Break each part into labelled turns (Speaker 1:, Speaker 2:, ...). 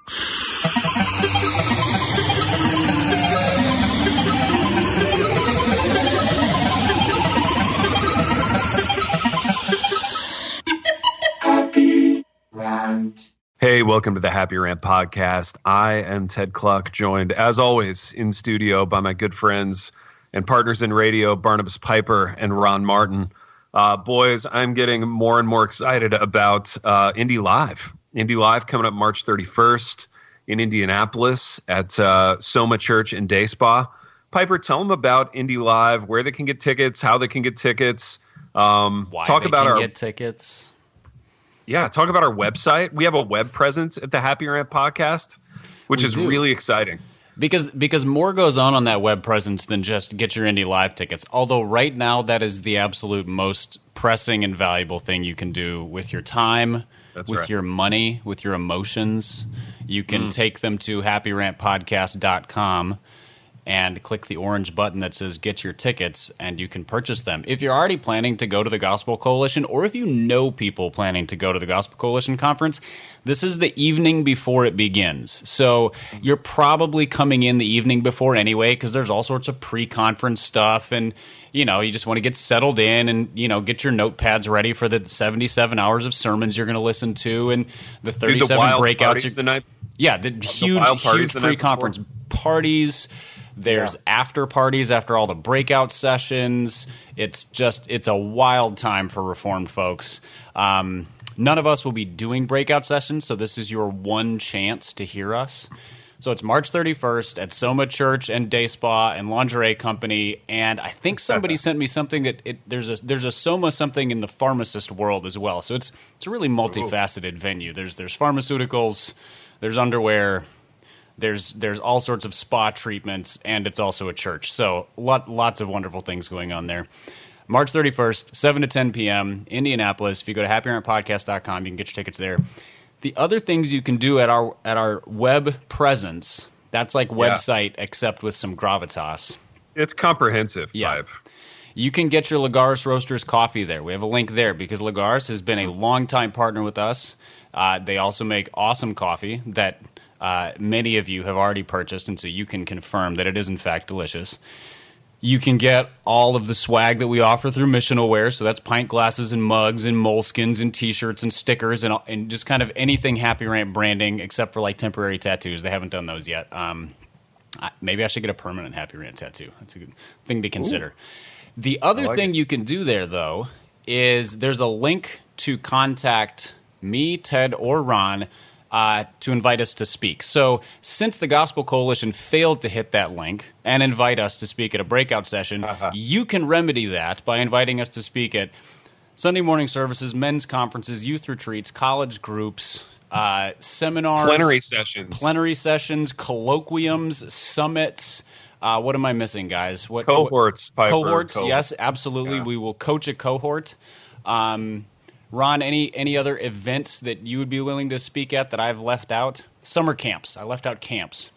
Speaker 1: Hey, welcome to the Happy Rant Podcast. I am Ted Kluck, joined, as always, in studio by my good friends and partners in radio, Barnabas Piper and Ron Martin. Boys, I'm getting more and more excited about Indy Live. Indy Live coming up March 31st in Indianapolis at Soma Church in Day Spa. Piper, tell them about Indy Live, where they can get tickets, how they can get tickets.
Speaker 2: Get tickets.
Speaker 1: Yeah, talk about our website. We have a web presence at the Happy Rant Podcast, which is really exciting.
Speaker 2: Because more goes on that web presence than just get your Indy Live tickets. Although right now that is the absolute most pressing and valuable thing you can do with your time, your money, with your emotions. You can take them to happyrantpodcast.com and click the orange button that says get your tickets, and you can purchase them. If you're already planning to go to the Gospel Coalition, or if you know people planning to go to the Gospel Coalition conference, this is the evening before it begins. So you're probably coming in the evening before anyway, because there's all sorts of pre-conference stuff, and you just want to get settled in and get your notepads ready for the 77 hours of sermons you're going to listen to, and the 37 breakouts. The huge pre-conference parties. There's after parties after all the breakout sessions. It's a wild time for Reformed folks. None of us will be doing breakout sessions, so this is your one chance to hear us. So it's March 31st at Soma Church and Day Spa and Lingerie Company, and I think somebody sent me something that there's a Soma something in the pharmacist world as well. So it's a really multifaceted venue. There's pharmaceuticals, there's underwear. There's all sorts of spa treatments, and it's also a church. So lots of wonderful things going on there. March 31st, 7 to 10 p.m., Indianapolis. If you go to happyrantpodcast.com, you can get your tickets there. The other things you can do at our web presence, that's like website except with some gravitas.
Speaker 1: It's comprehensive, Pipe.
Speaker 2: You can get your Lagares Roasters coffee there. We have a link there because Lagares has been a longtime partner with us. They also make awesome coffee that many of you have already purchased, and so you can confirm that it is in fact delicious. You can get all of the swag that we offer through Missional Wear, so that's pint glasses and mugs and moleskins and T-shirts and stickers and just kind of anything Happy Rant branding except for like temporary tattoos. They haven't done those yet. Maybe I should get a permanent Happy Rant tattoo. That's a good thing to consider. Ooh. The other thing you can do there, though, is there's a link to contact me, Ted, or Ron to invite us to speak. So since the Gospel Coalition failed to hit that link and invite us to speak at a breakout session, you can remedy that by inviting us to speak at Sunday morning services, men's conferences, youth retreats, college groups, seminars, plenary sessions, colloquiums, summits. What am I missing, guys?
Speaker 1: Cohorts, Piper.
Speaker 2: Cohorts, yes, absolutely. Yeah. We will coach a cohort. Ron, any other events that you would be willing to speak at that I've left out? Summer camps. I left out camps.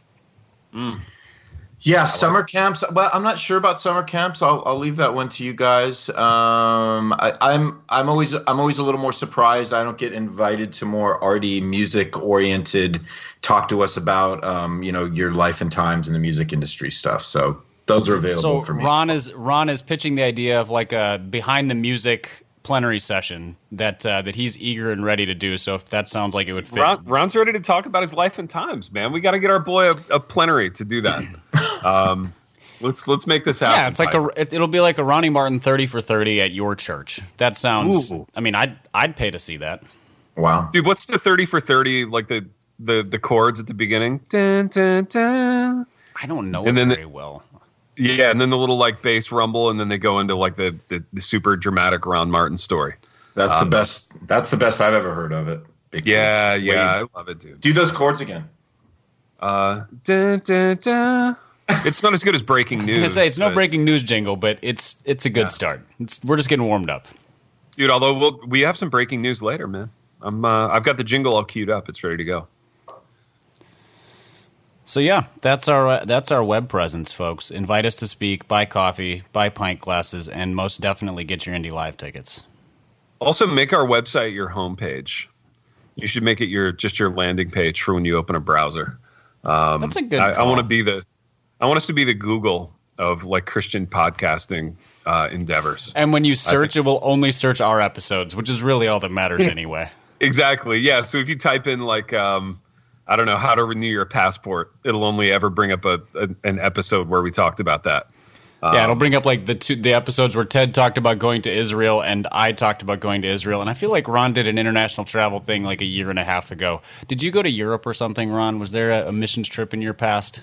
Speaker 3: Yeah, summer camps. Well, I'm not sure about summer camps. I'll leave that one to you guys. I'm always a little more surprised I don't get invited to more arty, music oriented talk to us about your life and times in the music industry stuff. So those are available for me.
Speaker 2: Ron is pitching the idea of like a behind the music plenary session that he's eager and ready to do. So if that sounds like it would fit,
Speaker 1: Ron's ready to talk about his life and times. Man, we got to get our boy a plenary to do that. Let's make this happen.
Speaker 2: Yeah, it's like it'll be like a Ronnie Martin 30 for 30 at your church. That sounds. Ooh. I mean, I'd pay to see that.
Speaker 3: Wow,
Speaker 1: dude, what's the 30 for 30 like the chords at the beginning? Dun, dun, dun.
Speaker 2: I don't know it very well.
Speaker 1: Yeah, and then the little like bass rumble, and then they go into like the super dramatic Ron Martin story.
Speaker 3: That's the best. That's the best I've ever heard of it.
Speaker 1: Yeah, I love it, dude.
Speaker 3: Do those chords again.
Speaker 1: Dun, dun, dun. It's not as good as breaking news.
Speaker 2: I was gonna say it's no breaking news jingle, but it's a good start. We're just getting warmed up,
Speaker 1: dude. Although we have some breaking news later, man. I've got the jingle all queued up. It's ready to go.
Speaker 2: So yeah, that's our web presence, folks. Invite us to speak, buy coffee, buy pint glasses, and most definitely get your Indy Live tickets.
Speaker 1: Also, make our website your homepage. You should make it your landing page for when you open a browser.
Speaker 2: That's a good.
Speaker 1: I want us to be the Google of like Christian podcasting endeavors.
Speaker 2: And when you search, it will only search our episodes, which is really all that matters anyway.
Speaker 1: Exactly. Yeah. So if you type in like I don't know how to renew your passport, it'll only ever bring up an episode where we talked about that.
Speaker 2: Yeah, it'll bring up like the episodes where Ted talked about going to Israel and I talked about going to Israel. And I feel like Ron did an international travel thing like a year and a half ago. Did you go to Europe or something, Ron? Was there a missions trip in your past?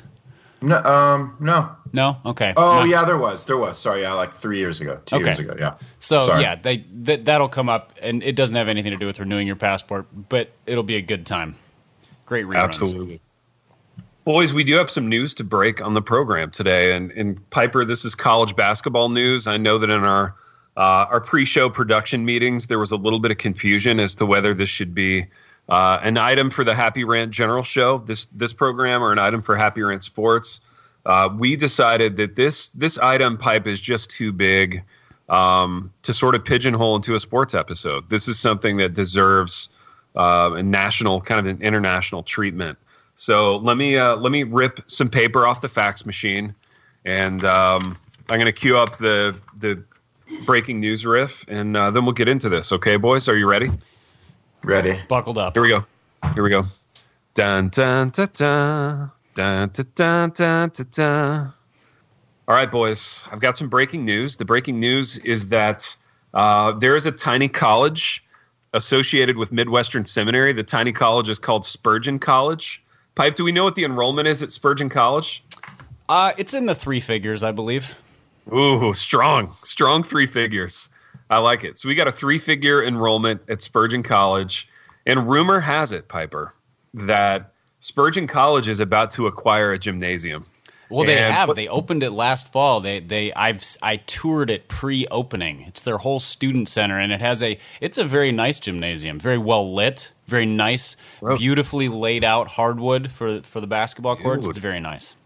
Speaker 3: No.
Speaker 2: No? Okay.
Speaker 3: Oh, yeah, there was. Sorry, yeah, like 3 years ago, 2 years ago, yeah.
Speaker 2: So,
Speaker 3: Sorry.
Speaker 2: yeah, that'll come up, and it doesn't have anything to do with renewing your passport, but it'll be a good time. Great reruns.
Speaker 1: Absolutely. Boys, we do have some news to break on the program today. And Piper, this is college basketball news. I know that in our pre-show production meetings, there was a little bit of confusion as to whether this should be an item for the Happy Rant General Show, this program, or an item for Happy Rant Sports. We decided that this item, Pipe, is just too big to sort of pigeonhole into a sports episode. This is something that deserves a national, kind of an international treatment. So let me rip some paper off the fax machine, and I'm going to cue up the breaking news riff, and then we'll get into this. Okay, boys, are you ready?
Speaker 3: Ready.
Speaker 2: Buckled up.
Speaker 1: Here we go. Dun dun dun dun dun dun dun dun dun dun. All right, boys, I've got some breaking news. The breaking news is that there is a tiny college associated with Midwestern Seminary. The tiny college is called Spurgeon College. Pipe, do we know what the enrollment is at Spurgeon College?
Speaker 2: It's in the 3 figures, I believe.
Speaker 1: Ooh, strong 3 figures. I like it. So we got a 3-figure enrollment at Spurgeon College, and rumor has it, Piper, that Spurgeon College is about to acquire a gymnasium.
Speaker 2: Well, they have. They opened it last fall. I toured it pre-opening. It's their whole student center, and it's a very nice gymnasium, very well lit, very nice, beautifully laid out hardwood for the basketball courts. It's very nice.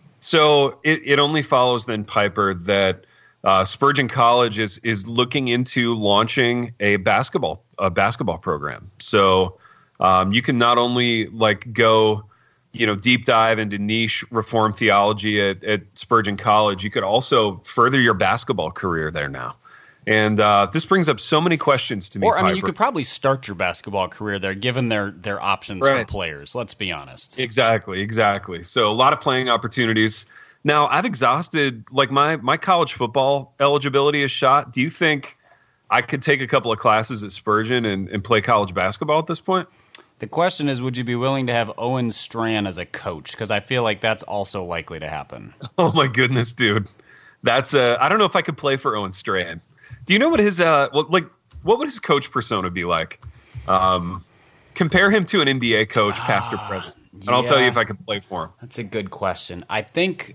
Speaker 1: So it only follows then, Piper, that Spurgeon College is looking into launching a basketball program. So you can not only like go, deep dive into niche Reformed theology at Spurgeon College, you could also further your basketball career there now. And this brings up so many questions to me.
Speaker 2: Or, I mean,
Speaker 1: Piper.
Speaker 2: you could probably start your basketball career there, given their options for players. Let's be honest.
Speaker 1: Exactly. So a lot of playing opportunities. Now, I've exhausted, like my college football eligibility is shot. Do you think I could take a couple of classes at Spurgeon and play college basketball at this point?
Speaker 2: The question is, would you be willing to have Owen Strachan as a coach? Because I feel like that's also likely to happen.
Speaker 1: Oh, my goodness, dude. That's I don't know if I could play for Owen Strachan. Do you know what his what would his coach persona be like? Compare him to an NBA coach, past or present, and I'll tell you if I could play for him.
Speaker 2: That's a good question. I think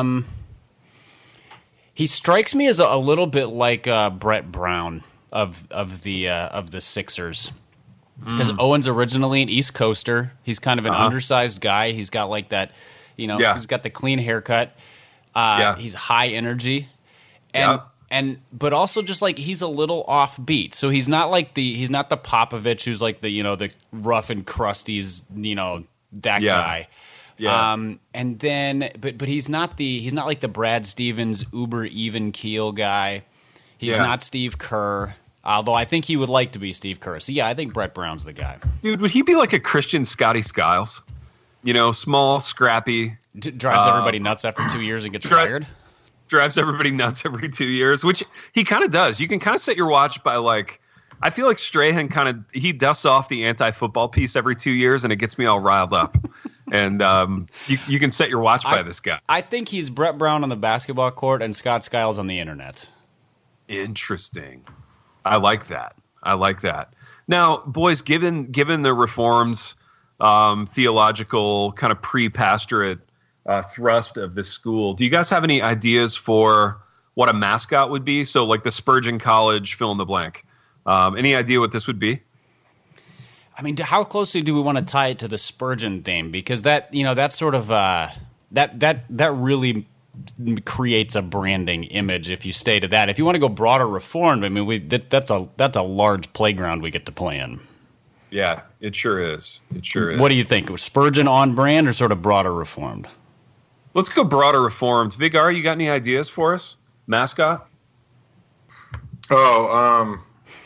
Speaker 2: he strikes me as a little bit like Brett Brown of the Sixers. Because Owen's originally an East Coaster. He's kind of an undersized guy. He's got like that, he's got the clean haircut. He's high energy. But also just like he's a little offbeat. So he's not the Popovich who's like the rough and crusties, that guy. Yeah. And then but he's not like the Brad Stevens uber even keel guy. He's not Steve Kerr. Although I think he would like to be Steve Kerr. So, I think Brett Brown's the guy.
Speaker 1: Dude, would he be like a Christian Scotty Skiles? Small, scrappy.
Speaker 2: Drives everybody nuts after 2 years and gets fired?
Speaker 1: Drives everybody nuts every 2 years, which he kind of does. You can kind of set your watch by, I feel like Strahan he dusts off the anti-football piece every 2 years, and it gets me all riled up. And you can set your watch by this guy.
Speaker 2: I think he's Brett Brown on the basketball court and Scott Skiles on the internet.
Speaker 1: Interesting. I like that. Now, boys, given the Reformed's theological kind of pre-pastorate thrust of this school, do you guys have any ideas for what a mascot would be? So, like the Spurgeon College fill in the blank. Any idea what this would be?
Speaker 2: I mean, how closely do we want to tie it to the Spurgeon theme? Because that sort of that really creates a branding image if you stay to that. If you want to go broader Reformed, I mean, that's a large playground we get to play in.
Speaker 1: Yeah, it sure is. It sure is.
Speaker 2: What do you think? Spurgeon on brand or sort of broader reformed?
Speaker 1: Let's go broader reformed. Big R, you got any ideas for us? Mascot?
Speaker 3: I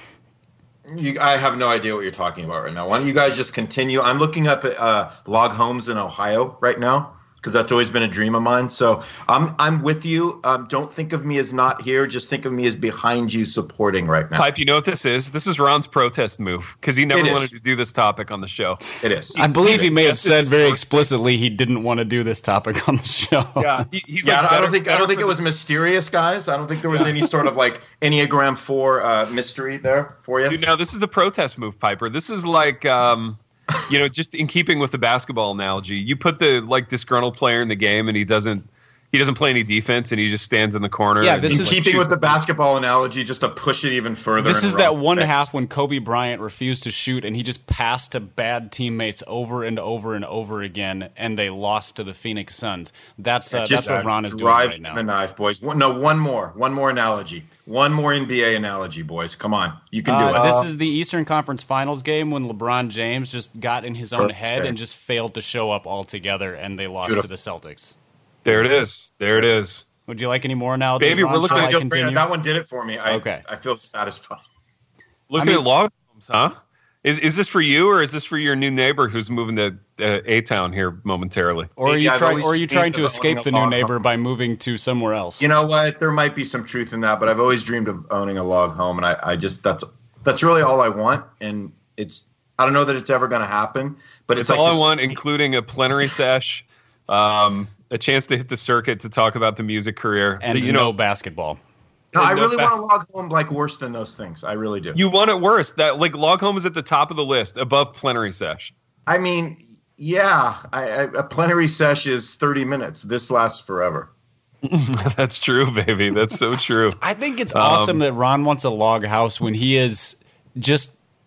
Speaker 3: have no idea what you're talking about right now. Why don't you guys just continue? I'm looking up at log homes in Ohio right now, because that's always been a dream of mine. So I'm with you. Don't think of me as not here. Just think of me as behind you, supporting right now.
Speaker 1: Pipe, you know what this is? This is Ron's protest move, because he never wanted to do this topic on the show.
Speaker 3: It is.
Speaker 2: I believe he may have said very explicitly he didn't want to do this topic on the show.
Speaker 1: Yeah,
Speaker 3: I don't think it was mysterious, guys. I don't think there was any sort of like Enneagram 4 mystery there for you.
Speaker 1: Dude, no, this is the protest move, Piper. This is like just in keeping with the basketball analogy, you put the disgruntled player in the game and he doesn't play any defense and he just stands in the corner.
Speaker 2: Yeah, this is
Speaker 3: keeping with the basketball analogy, just to push it even further.
Speaker 2: This is that one half when Kobe Bryant refused to shoot and he just passed to bad teammates over and over and over again, and they lost to the Phoenix Suns. That's what Ron is doing right now.
Speaker 3: The knife, boys. One more analogy. One more NBA analogy, boys. Come on. You can do it.
Speaker 2: This is the Eastern Conference Finals game when LeBron James just got in his own head and just failed to show up altogether, and they lost to the Celtics.
Speaker 1: There it is.
Speaker 2: Would you like any more analogies?
Speaker 1: Baby, we're looking
Speaker 3: at that one did it for me. I feel satisfied.
Speaker 1: Looking at log homes, huh? Is this for you, or is this for your new neighbor who's moving to A-Town here momentarily?
Speaker 2: Or are you trying to escape the new neighbor by moving to somewhere else?
Speaker 3: You know what? There might be some truth in that, but I've always dreamed of owning a log home, and I just that's really all I want. And I don't know that it's ever going to happen, but it's
Speaker 1: all I want, including a plenary sesh, a chance to hit the circuit to talk about the music career,
Speaker 2: and basketball.
Speaker 3: No, I really want a log home worse than those things. I really do.
Speaker 1: You want it worse. That log home is at the top of the list, above plenary sesh.
Speaker 3: I mean, yeah, a plenary sesh is 30 minutes. This lasts forever.
Speaker 1: That's true, baby. That's so true.
Speaker 2: I think it's awesome that Ron wants a log house when he is just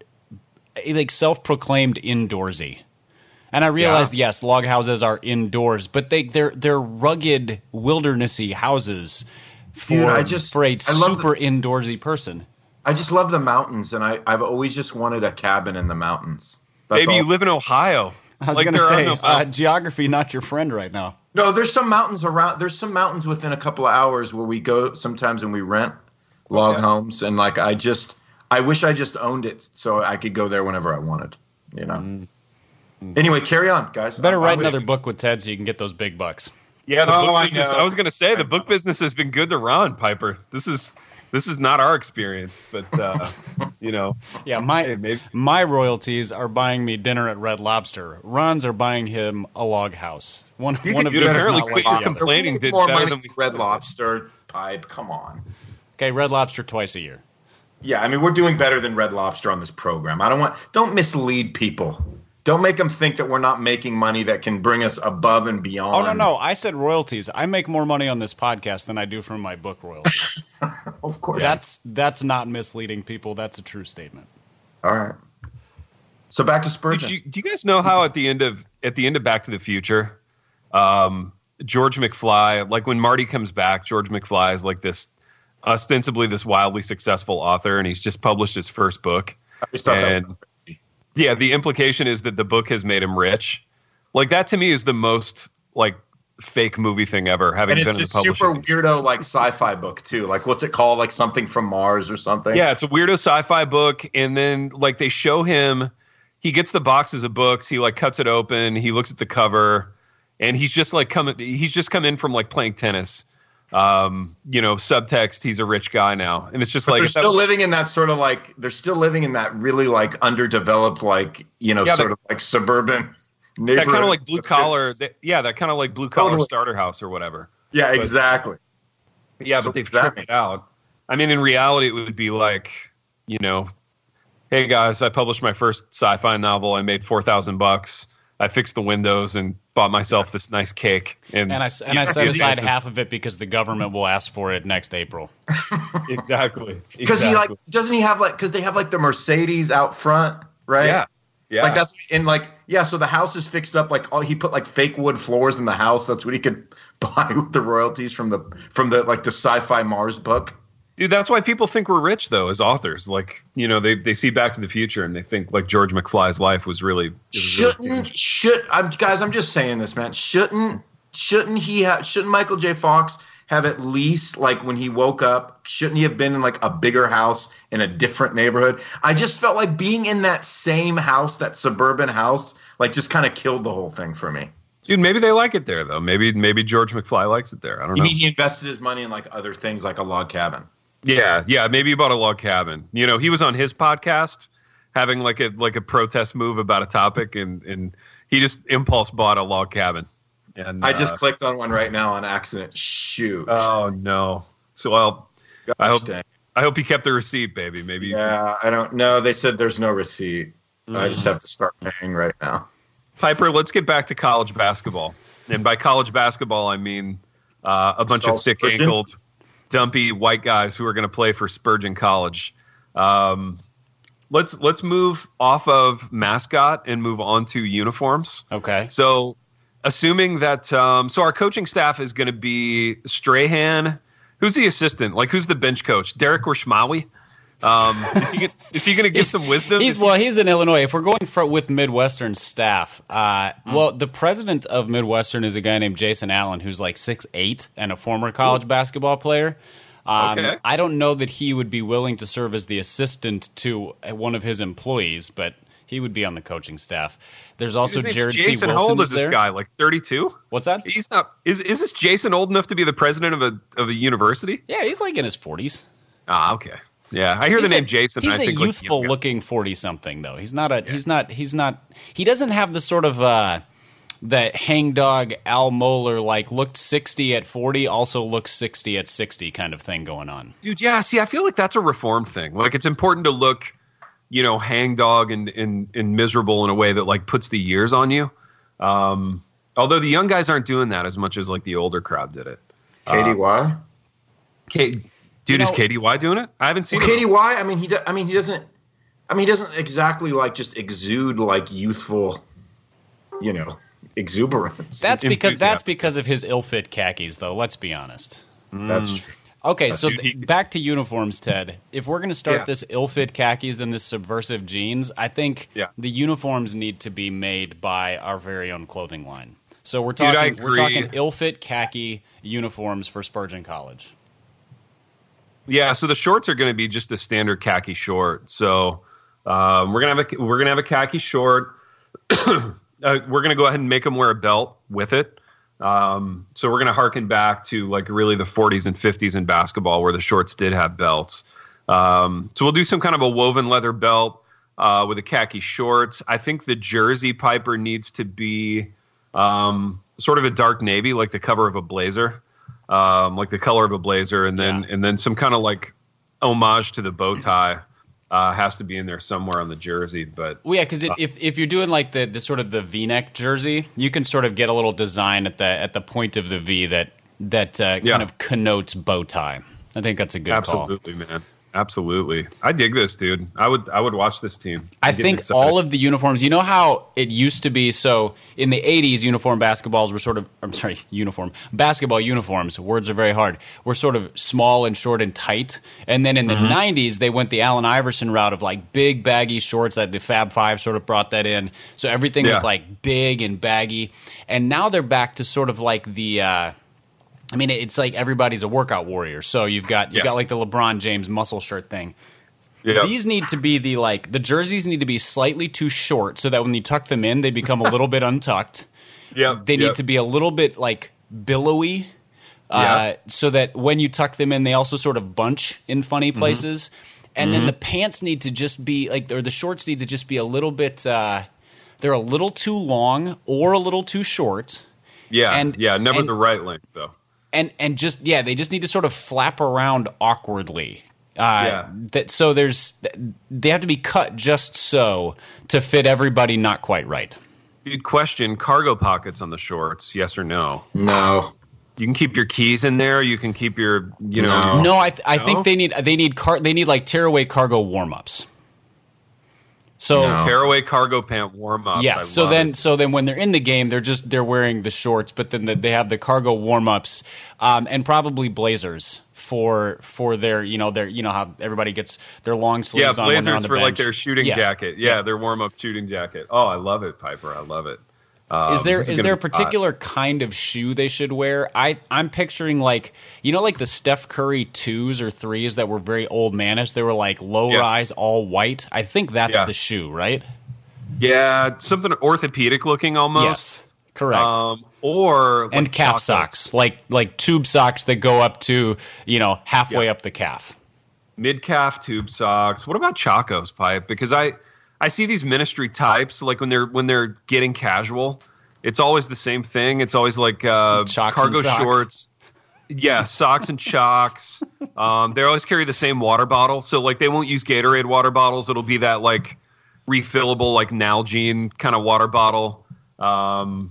Speaker 2: self-proclaimed indoorsy. And I realized, yes, log houses are indoors, but they're rugged, wildernessy houses for a super indoorsy person.
Speaker 3: I just love the mountains, and I've always just wanted a cabin in the mountains.
Speaker 1: Maybe you live in Ohio.
Speaker 2: I was going to say, geography not your friend right now.
Speaker 3: No, there's some mountains around. There's some mountains within a couple of hours where we go sometimes and we rent log homes, and I wish I just owned it so I could go there whenever I wanted. Anyway, carry on, guys.
Speaker 2: Better write another book with Ted so you can get those big bucks.
Speaker 1: Yeah, the book business. I was going to say the book business has been good to Ron, Piper. This is not our experience, but
Speaker 2: Yeah, my royalties are buying me dinner at Red Lobster. Ron's are buying him a log house. One of you
Speaker 1: apparently quit your complaining. Did
Speaker 3: more
Speaker 1: better
Speaker 3: money
Speaker 1: than
Speaker 3: Red Lobster. Pipe, come on.
Speaker 2: Okay, Red Lobster twice a year.
Speaker 3: Yeah, I mean we're doing better than Red Lobster on this program. Don't mislead people. Don't make them think that we're not making money that can bring us above and beyond.
Speaker 2: Oh, no. I said royalties. I make more money on this podcast than I do from my book royalties.
Speaker 3: Of course.
Speaker 2: That's not misleading people. That's a true statement.
Speaker 3: All right. So back to Spurgeon.
Speaker 1: Do you guys know how at the end of Back to the Future, George McFly, when Marty comes back, George McFly is this ostensibly this wildly successful author, and he's just published his first book.
Speaker 3: I just thought that was crazy.
Speaker 1: Yeah, the implication is that the book has made him rich. That to me is the most fake movie thing ever. Having been in the publishing,
Speaker 3: super weirdo sci-fi book too. What's it called? Something from Mars or something.
Speaker 1: Yeah, it's a weirdo sci-fi book, and then they show him. He gets the boxes of books. He cuts it open. He looks at the cover, and he's just He's just come in from playing tennis. Subtext. He's a rich guy now, and it's just
Speaker 3: they're still living in that sort of they're still living in that really underdeveloped sort of suburban neighborhood.
Speaker 1: That kind of blue collar. That kind of blue collar starter house or whatever.
Speaker 3: Yeah, exactly.
Speaker 1: But they've tripped it out. I mean, in reality, it would be hey guys, I published my first sci-fi novel. I made $4,000. I fixed the windows and bought myself this nice cake. And
Speaker 2: I set aside half of it because the government will ask for it next April.
Speaker 1: Exactly.
Speaker 3: Because doesn't he have because they have the Mercedes out front, right?
Speaker 1: Yeah. Yeah.
Speaker 3: That's so the house is fixed up he put fake wood floors in the house. That's what he could buy with the royalties from the sci-fi Mars book.
Speaker 1: Dude, that's why people think we're rich, though, as authors. Like, you know, they see Back to the Future and they think like George McFly's life was really.
Speaker 3: Guys, I'm just saying this, man. Shouldn't Michael J. Fox have at least, like, when he woke up, shouldn't he have been in like a bigger house in a different neighborhood? I just felt like being in that same house, that suburban house, like just kind of killed the whole thing for me.
Speaker 1: Dude, maybe they like it there, though. Maybe George McFly likes it there. I don't know.
Speaker 3: You mean he invested his money in like other things, like a log cabin?
Speaker 1: Yeah. Maybe he bought a log cabin. You know, he was on his podcast having like a protest move about a topic, and he just impulse bought a log cabin. And
Speaker 3: I just clicked on one right now on accident. Shoot.
Speaker 1: Oh no. So I hope he kept the receipt, baby. Maybe.
Speaker 3: Yeah, I don't know. They said there's no receipt. I just have to start paying right now.
Speaker 1: Piper, let's get back to college basketball. And by college basketball, I mean a bunch of thick-ankled, dumpy white guys who are going to play for Spurgeon College. Let's move off of mascot and move on to uniforms.
Speaker 2: Okay.
Speaker 1: So, assuming that so our coaching staff is going to be Strahan. Who's the assistant? Like, who's the bench coach? Derek Rishmawi? Is he going to give some wisdom?
Speaker 2: He's in Illinois. If we're going with Midwestern staff, well, the president of Midwestern is a guy named Jason Allen, who's like 6'8" and a former college basketball player.
Speaker 1: Okay.
Speaker 2: I don't know that he would be willing to serve as the assistant to one of his employees, but he would be on the coaching staff. There's also Jared C. Wilson.
Speaker 1: How old is this guy? Like 32?
Speaker 2: What's that?
Speaker 1: He's not. Is this Jason old enough to be the president of a university?
Speaker 2: Yeah, he's like in his 40s.
Speaker 1: Ah, okay. Yeah, I hear the name Jason.
Speaker 2: He's
Speaker 1: and I think
Speaker 2: youthful looking 40-something though. He's not. He doesn't have the sort of that hangdog Al Mohler like looked 60 at 40, also looks 60 at 60 kind of thing going on.
Speaker 1: Dude, yeah. See, I feel like that's a reform thing. Like, it's important to look, you know, hangdog and miserable in a way that like puts the years on you. Although the young guys aren't doing that as much as like the older crowd did it.
Speaker 3: KDY.
Speaker 1: Dude, is KDY doing it? I haven't seen it.
Speaker 3: KDY. He doesn't exactly like just exude like youthful, you know, exuberance.
Speaker 2: That's because of his ill-fit khakis, though. Let's be honest.
Speaker 3: That's true.
Speaker 2: Okay, so back to uniforms, Ted. If we're going to start this ill-fit khakis and this subversive jeans, I think the uniforms need to be made by our very own clothing line. So we're talking ill-fit khaki uniforms for Spurgeon College.
Speaker 1: Yeah, so the shorts are going to be just a standard khaki short. So we're gonna have a khaki short. We're going to go ahead and make them wear a belt with it. So we're going to harken back to like really the 40s and 50s in basketball where the shorts did have belts. So we'll do some kind of a woven leather belt with a khaki shorts. I think the jersey, Piper, needs to be sort of a dark navy, like the cover of a blazer. Like the color of a blazer, and then some kind of like homage to the bow tie has to be in there somewhere on the jersey. But
Speaker 2: because if you're doing like the sort of the V-neck jersey, you can sort of get a little design at the point of the V that kind of connotes bow tie. I think that's a good call.
Speaker 1: Absolutely, man. Absolutely. I dig this, dude. I would watch this team.
Speaker 2: I think all of the uniforms, you know how it used to be, so in the 80s, basketball uniforms, words are very hard, were sort of small and short and tight. And then in the 90s, they went the Allen Iverson route of like big baggy shorts, that the Fab Five sort of brought that in. So everything was like big and baggy. And now they're back to sort of like the it's like everybody's a workout warrior. So you've got like the LeBron James muscle shirt thing. Yep. These need to be the jerseys need to be slightly too short so that when you tuck them in, they become a little bit untucked. They need to be a little bit like billowy, so that when you tuck them in, they also sort of bunch in funny places. And then the pants need to just be or the shorts need to just be a little bit. They're a little too long or a little too short.
Speaker 1: Never the right length though.
Speaker 2: And just they just need to sort of flap around awkwardly. They have to be cut just so to fit everybody not quite right.
Speaker 1: Dude, question: cargo pockets on the shorts? Yes or no?
Speaker 3: No.
Speaker 1: You can keep your keys in there. You can keep your
Speaker 2: No, I think they need like tearaway cargo warm ups. So
Speaker 1: tearaway cargo pant warm-ups.
Speaker 2: Yeah. So then when they're in the game, they're wearing the shorts, but then they have the cargo warm-ups, and probably blazers for their how everybody gets their long sleeves on when they're on the
Speaker 1: blazers for
Speaker 2: bench.
Speaker 1: Like their shooting jacket. Yeah, their warm-up shooting jacket. Oh, I love it, Piper. I love it.
Speaker 2: Is there a particular kind of shoe they should wear? I'm picturing like the Steph Curry 2s or 3s that were very old manish. They were like low rise, all white. I think that's the shoe, right?
Speaker 1: Yeah, something orthopedic looking almost.
Speaker 2: Yes, correct.
Speaker 1: Or
Speaker 2: and calf socks, like tube socks that go up to halfway up the calf.
Speaker 1: Mid calf tube socks. What about Chacos, Pipe? Because I see these ministry types like when they're getting casual, it's always the same thing. It's always like cargo shorts. Yeah, socks and chocks. They always carry the same water bottle. So like they won't use Gatorade water bottles. It'll be that like refillable like Nalgene kind of water bottle. So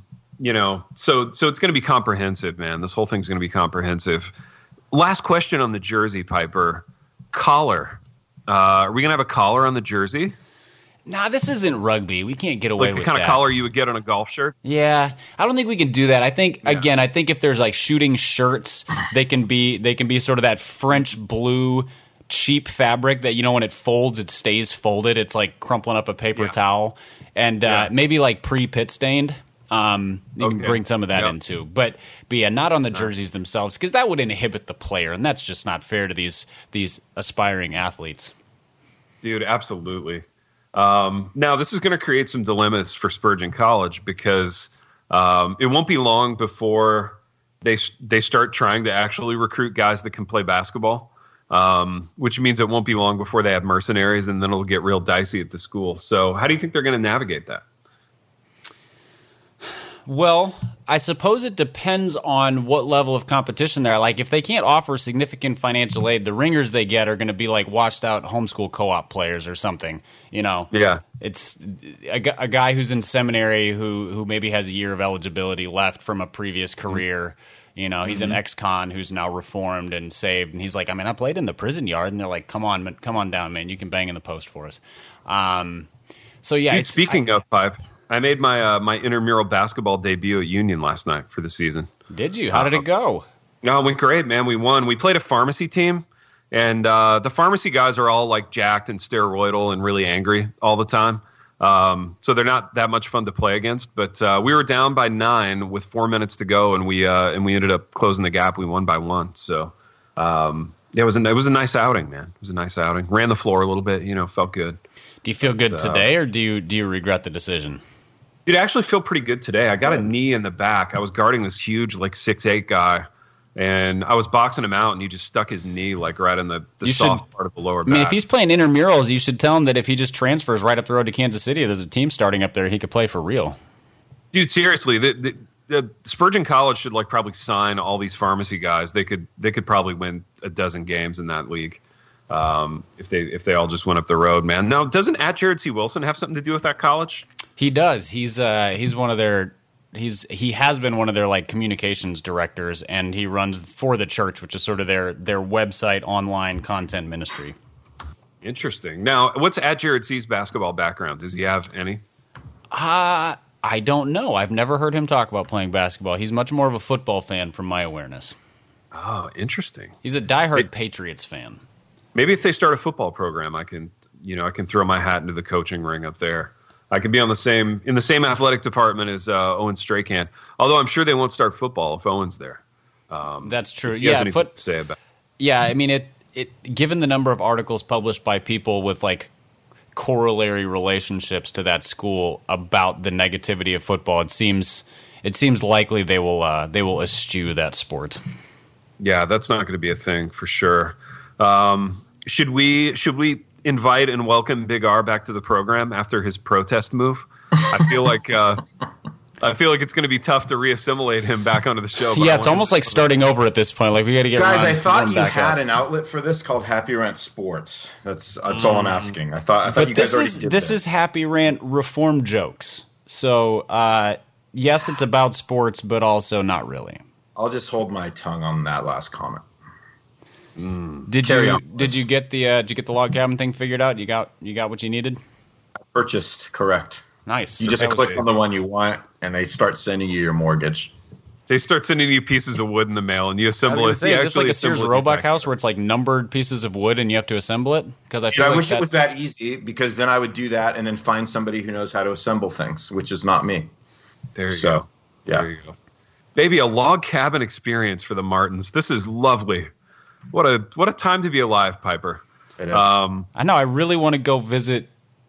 Speaker 1: it's going to be comprehensive, man. This whole thing's going to be comprehensive. Last question on the jersey, Piper. Collar. Are we going to have a collar on the jersey?
Speaker 2: Nah, this isn't rugby. We can't get away with that.
Speaker 1: Like the kind of collar you would get on a golf shirt?
Speaker 2: Yeah. I don't think we can do that. I think, again, if there's like shooting shirts, they can be sort of that French blue cheap fabric that, when it folds, it stays folded. It's like crumpling up a paper towel. And maybe like pre-pit stained. You can bring some of that in too. But yeah, not on the jerseys themselves, because that would inhibit the player, and that's just not fair to these aspiring athletes.
Speaker 1: Dude, absolutely. Now, this is going to create some dilemmas for Spurgeon College because it won't be long before they start trying to actually recruit guys that can play basketball, which means it won't be long before they have mercenaries, and then it'll get real dicey at the school. So how do you think they're going to navigate that?
Speaker 2: Well, I suppose it depends on what level of competition they're like. If they can't offer significant financial aid, the ringers they get are going to be like washed out homeschool co-op players or something.
Speaker 1: Yeah,
Speaker 2: it's a guy who's in seminary who maybe has a year of eligibility left from a previous career. He's an ex-con who's now reformed and saved, and he's like, I played in the prison yard, and they're like, come on down, man, you can bang in the post for us. So yeah.
Speaker 1: Dude, speaking of Pipe, I made my intramural basketball debut at Union last night for the season.
Speaker 2: Did you? How did it go?
Speaker 1: No, it went great, man. We won. We played a pharmacy team, and the pharmacy guys are all like jacked and steroidal and really angry all the time. So they're not that much fun to play against. But we were down by 9 with 4 minutes to go, and we ended up closing the gap. We won by 1. So it was a nice outing, man. It was a nice outing. Ran the floor a little bit, felt good.
Speaker 2: Do you feel good today, or do you regret the decision?
Speaker 1: Dude, I actually feel pretty good today. I got a knee in the back. I was guarding this huge, like 6'8" guy, and I was boxing him out, and he just stuck his knee like right in the soft part of the lower back.
Speaker 2: If he's playing intramurals, you should tell him that if he just transfers right up the road to Kansas City, there's a team starting up there, he could play for real. Dude,
Speaker 1: seriously, the Spurgeon College should like probably sign all these pharmacy guys. They could probably win a dozen games in that league. If they all just went up the road, man. Now, doesn't Jared C. Wilson have something to do with that college?
Speaker 2: He does. He's one of their he has been one of their like communications directors, and he runs for the church, which is sort of their website online content ministry.
Speaker 1: Interesting. Now, what's Jared C.'s basketball background? Does he have any?
Speaker 2: I don't know. I've never heard him talk about playing basketball. He's much more of a football fan from my awareness.
Speaker 1: Oh, interesting.
Speaker 2: He's a diehard Patriots fan.
Speaker 1: Maybe if they start a football program, I can throw my hat into the coaching ring up there. I could be in the same athletic department as Owen Strachan. Although I'm sure they won't start football if Owen's there.
Speaker 2: That's true.
Speaker 1: He has anything to say about it.
Speaker 2: Yeah, it given the number of articles published by people with like corollary relationships to that school about the negativity of football, it seems likely they will eschew that sport.
Speaker 1: Yeah, that's not going to be a thing for sure. Should we invite and welcome Big R back to the program after his protest move? I feel like it's going to be tough to reassimilate him back onto the show.
Speaker 2: Yeah, it's almost like starting over at this point. Like we got to get
Speaker 3: guys. I thought you had an outlet for this called Happy Rant Sports. That's all I'm asking. I thought you guys already did
Speaker 2: this. This is Happy Rant Reform Jokes. So yes, it's about sports, but also not really.
Speaker 3: I'll just hold my tongue on that last comment.
Speaker 2: Did you get the log cabin thing figured out? You got what you needed?
Speaker 3: Purchased, correct.
Speaker 2: Nice.
Speaker 3: You just click on the one you want, and they start sending you your mortgage.
Speaker 1: They start sending you pieces of wood in the mail, and you assemble it.
Speaker 2: Is this like a Sears Roebuck house where it's like numbered pieces of wood and you have to assemble it? Because I
Speaker 3: wish it was that easy, because then I would do that and then find somebody who knows how to assemble things, which is not me.
Speaker 1: There you go. Yeah. There you go. Baby, a log cabin experience for the Martins. This is lovely. What a time to be alive, Piper.
Speaker 3: It is.
Speaker 2: I know. I really want to go visit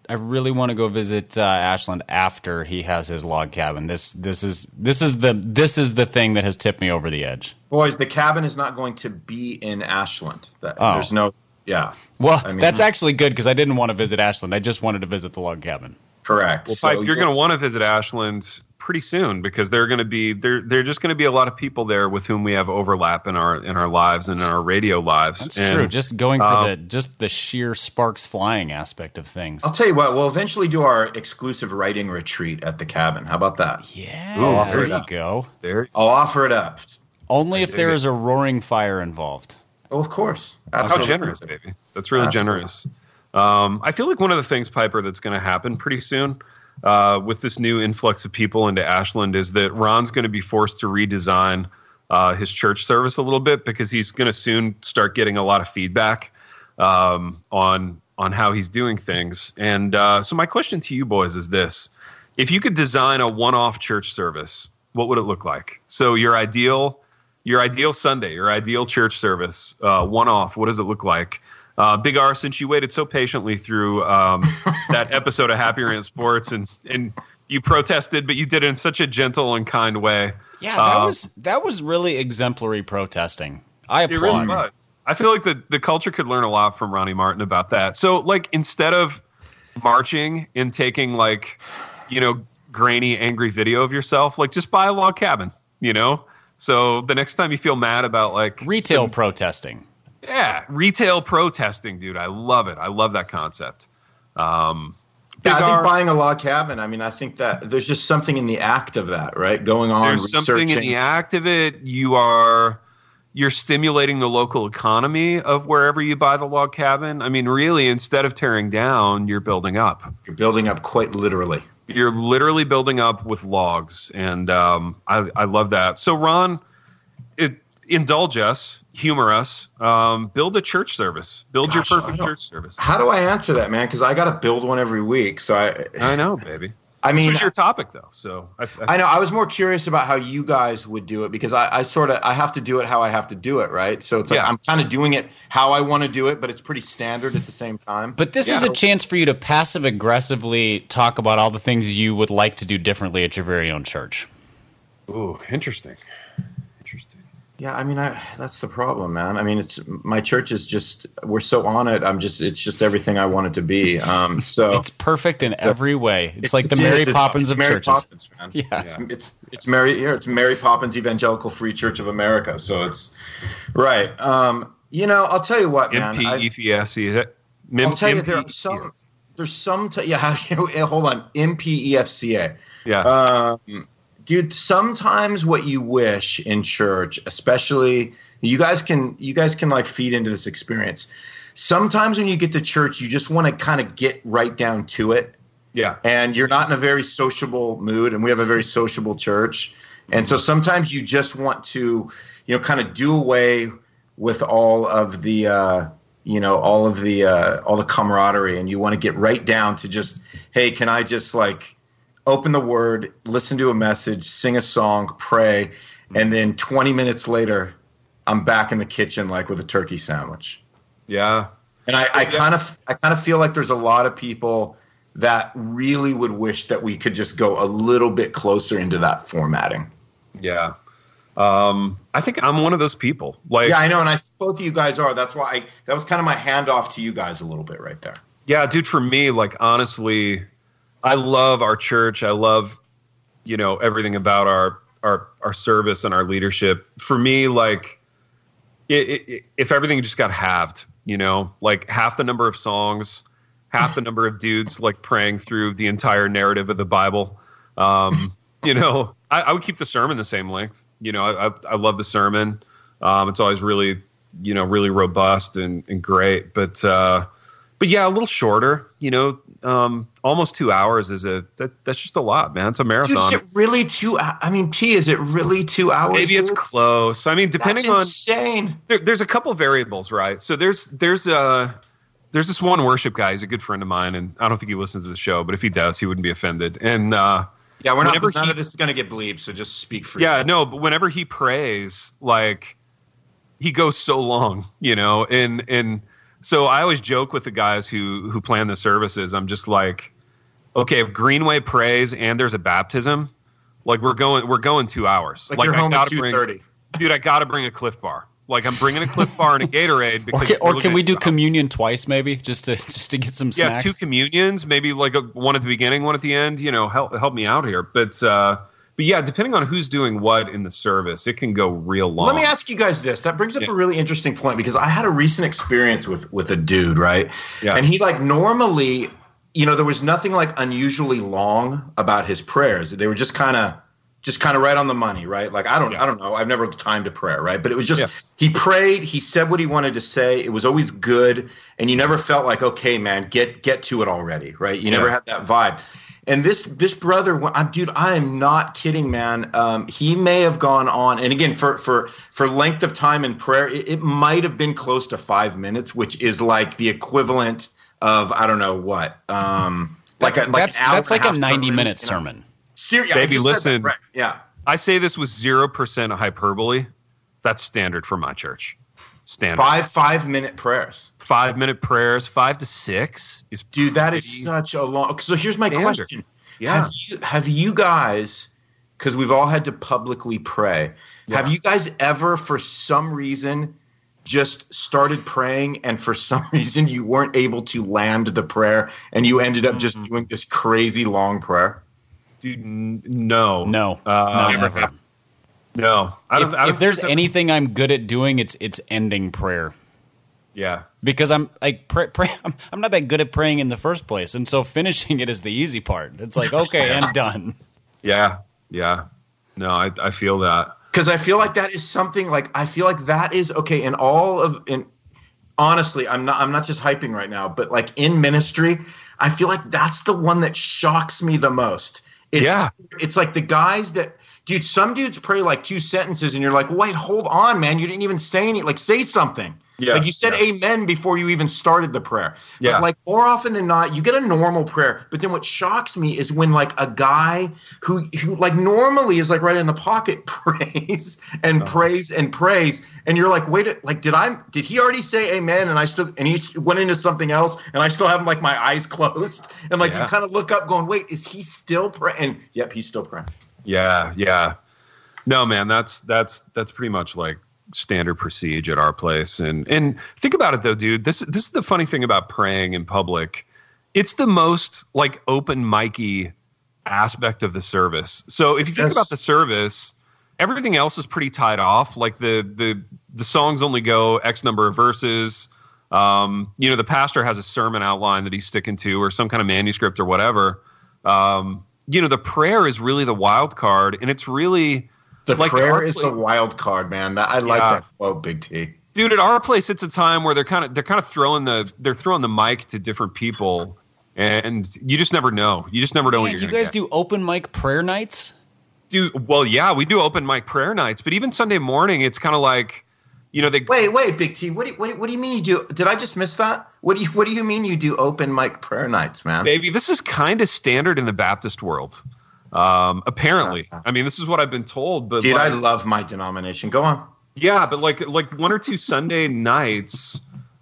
Speaker 2: Ashland after he has his log cabin. This is the thing that has tipped me over the edge.
Speaker 3: Boys, the cabin is not going to be in Ashland. There's no. Yeah.
Speaker 2: Well, that's actually good, because I didn't want to visit Ashland. I just wanted to visit the log cabin.
Speaker 3: Correct.
Speaker 1: Well, Pipe, you're going to want to visit Ashland pretty soon, because they're just going to be a lot of people there with whom we have overlap in our lives and in our radio lives.
Speaker 2: That's true. Just going for the sheer sparks flying aspect of things.
Speaker 3: I'll tell you what, we'll eventually do our exclusive writing retreat at the cabin. How about that?
Speaker 2: Yeah, there you go.
Speaker 3: I'll offer it up.
Speaker 2: Only if there is a roaring fire involved.
Speaker 3: Oh, of course.
Speaker 1: Absolutely. How generous, baby. That's really generous. I feel like one of the things, Piper, that's going to happen pretty soon with this new influx of people into Ashland is that Ron's going to be forced to redesign his church service a little bit, because he's going to soon start getting a lot of feedback on how he's doing things. And so my question to you boys is this. If you could design a one-off church service, what would it look like? So your ideal Sunday, your ideal church service, one-off, what does it look like? Big R, since you waited so patiently through that episode of Happy Rant Sports, and you protested, but you did it in such a gentle and kind way.
Speaker 2: Yeah, that was really exemplary protesting. I applaud. It really was.
Speaker 1: I feel like the culture could learn a lot from Ronnie Martin about that. So, like, instead of marching and taking, like, grainy, angry video of yourself, like, just buy a log cabin, So the next time you feel mad about, like,
Speaker 2: retail protesting.
Speaker 1: Yeah, retail protesting, dude. I love it. I love that concept.
Speaker 3: I think buying a log cabin, I think that there's just something in the act of that, right? Going on,
Speaker 1: there's something in the act of it. You're stimulating the local economy of wherever you buy the log cabin. Really, instead of tearing down, you're building up.
Speaker 3: You're building up quite literally.
Speaker 1: You're literally building up with logs, and I love that. So, Ron, indulge us, humor us, build a church service. Build your perfect church service.
Speaker 3: How do I answer that, man? Because I got to build one every week. So
Speaker 1: I know, baby. This was your topic, though. So
Speaker 3: I know. I was more curious about how you guys would do it, because I have to do it how I have to do it, right? So it's like I'm kind of doing it how I want to do it, but it's pretty standard at the same time.
Speaker 2: But this is a chance for you to passive aggressively talk about all the things you would like to do differently at your very own church.
Speaker 1: Ooh, interesting.
Speaker 3: Yeah, that's the problem, man. It's my church is just, we're so on it. It's just everything I want it to be. So
Speaker 2: it's perfect in every way. It's like the Mary Poppins of
Speaker 3: Mary
Speaker 2: churches.
Speaker 3: Poppins, man. Yeah. It's Mary Poppins Evangelical Free Church of America. So it's right. I'll tell you what, man.
Speaker 1: MPEFC, is it?
Speaker 3: I'll tell you, there's some hold on. MPEFCA.
Speaker 1: Yeah.
Speaker 3: Dude, sometimes what you wish in church, especially you guys can like feed into this experience. Sometimes when you get to church, you just want to kind of get right down to it.
Speaker 1: Yeah.
Speaker 3: And you're not in a very sociable mood, and we have a very sociable church. And so sometimes you just want to, kind of do away with all of the all the camaraderie, and you want to get right down to just, hey, can I just open the word, listen to a message, sing a song, pray, and then 20 minutes later, I'm back in the kitchen with a turkey sandwich.
Speaker 1: Yeah.
Speaker 3: And I kind of feel like there's a lot of people that really would wish that we could just go a little bit closer into that formatting.
Speaker 1: Yeah. I think I'm one of those people.
Speaker 3: Yeah, I know, and both of you guys are. That's why that was kind of my handoff to you guys a little bit right there.
Speaker 1: Yeah, dude, for me, honestly, I love our church. I love, everything about our service and our leadership. For me, if everything just got halved, half the number of songs, half the number of dudes praying through the entire narrative of the Bible, I would keep the sermon the same length. I love the sermon. It's always really, really robust and great. But yeah, a little shorter, almost 2 hours that's just a lot, man. It's a marathon.
Speaker 3: Dude, is it really 2 hours? I mean, is it really 2 hours?
Speaker 1: Maybe it's close. I mean, depending on
Speaker 3: insane.
Speaker 1: There's a couple variables, right? So there's this one worship guy. He's a good friend of mine, and I don't think he listens to the show, but if he does, he wouldn't be offended. And
Speaker 3: yeah, none of this is going to get bleeped, so just speak for you.
Speaker 1: Yeah, no, but whenever he prays, like, he goes so long, and so I always joke with the guys who plan the services. I'm just like, okay, if Greenway prays and there's a baptism, like we're going 2 hours.
Speaker 3: Like you're home at 2:30.
Speaker 1: Dude, I got to bring a Cliff Bar. Like I'm bringing a Cliff Bar and a Gatorade. Because
Speaker 2: or can we do communion twice, maybe, just to get some snacks?
Speaker 1: Yeah, 2 communions, maybe like one at the beginning, one at the end. Help me out here. But yeah, depending on who's doing what in the service, it can go real long.
Speaker 3: Let me ask you guys this. That brings up a really interesting point, because I had a recent experience with a dude, right? Yeah. And he, like, normally, there was nothing like unusually long about his prayers. They were just kind of right on the money, right? Like, I don't know. I've never timed a prayer, right? But it was just, he prayed, he said what he wanted to say. It was always good. And you never felt like, okay, man, get to it already, right? You never had that vibe. And this brother, dude, I am not kidding, man. He may have gone on, and again, for length of time in prayer, it might have been close to 5 minutes, which is like the equivalent of, I don't know what,
Speaker 2: that's like a 90-minute sermon.
Speaker 3: Seriously,
Speaker 1: baby, listen.
Speaker 3: Right. Yeah,
Speaker 1: I say this with 0% hyperbole. That's standard for my church. Standard.
Speaker 3: 5-minute prayers.
Speaker 1: 5-minute prayers, 5 to 6 is.
Speaker 3: Dude, that is such a long. So here's my question:
Speaker 1: Yeah,
Speaker 3: have you guys? Because we've all had to publicly pray. Yeah. Have you guys ever, for some reason, just started praying, and for some reason you weren't able to land the prayer, and you ended up just doing this crazy long prayer?
Speaker 1: Dude, no.
Speaker 2: Never.
Speaker 1: No.
Speaker 2: If there's anything I'm good at doing, it's ending prayer.
Speaker 1: Yeah.
Speaker 2: Because I'm like I'm not that good at praying in the first place, and so finishing it is the easy part. It's like, okay, and done.
Speaker 1: Yeah. No, I feel that.
Speaker 3: Because I feel like that is something, like, I feel like that is okay in honestly, I'm not just hyping right now, but like in ministry, I feel like that's the one that shocks me the most. It's like the guys that, dude, some dudes pray like 2 sentences and you're like, wait, hold on, man. You didn't even say anything. Like, say something. Yeah. Like, you said amen before you even started the prayer. Yeah. But like, more often than not, you get a normal prayer. But then what shocks me is when like a guy who like normally is like right in the pocket prays and prays and prays. And you're like, wait, like, did he already say amen? And he went into something else and I still have like my eyes closed. And like, you kind of look up going, wait, is he still praying? And yep, he's still praying.
Speaker 1: Yeah. No, man, that's pretty much like standard procedure at our place. And think about it though, dude. This is the funny thing about praying in public. It's the most like open mic-y aspect of the service. So if you think about the service, everything else is pretty tied off. Like the songs only go X number of verses. The pastor has a sermon outline that he's sticking to, or some kind of manuscript or whatever. The prayer is really the wild card, and it's really
Speaker 3: the prayer is the wild card, man. I like that quote, Big T.
Speaker 1: Dude, at our place, it's a time where they're kind of throwing the mic to different people, and you just never know. You just never know what you're going to get.
Speaker 2: You guys do open mic prayer nights?
Speaker 1: Dude, well, yeah, we do open mic prayer nights, but even Sunday morning, it's kind of like,
Speaker 3: Wait, Big T. What do you mean you do? Did I just miss that? What do you mean you do open mic prayer nights, man?
Speaker 1: Baby, this is kind of standard in the Baptist world. Apparently, I mean, this is what I've been told. But
Speaker 3: dude, I love my denomination. Go on.
Speaker 1: Yeah, but like 1 or 2 Sunday nights,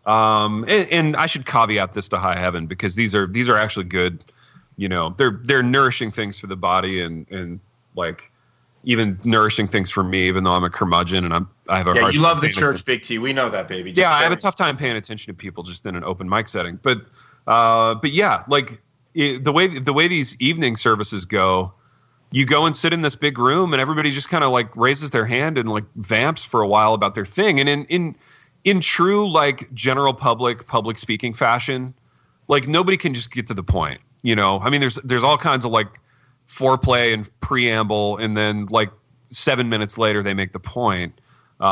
Speaker 1: and I should caveat this to high heaven, because these are actually good. They're nourishing things for the body, and like even nourishing things for me, even though I'm a curmudgeon and I have a hard time.
Speaker 3: You love the church, Big T. We know that, baby.
Speaker 1: I have a tough time paying attention to people just in an open mic setting. But yeah, like the way these evening services go, you go and sit in this big room and everybody just kind of like raises their hand and like vamps for a while about their thing. And in true like general public speaking fashion, like nobody can just get to the point. I mean, there's all kinds of like foreplay and preamble, and then like 7 minutes later they make the point.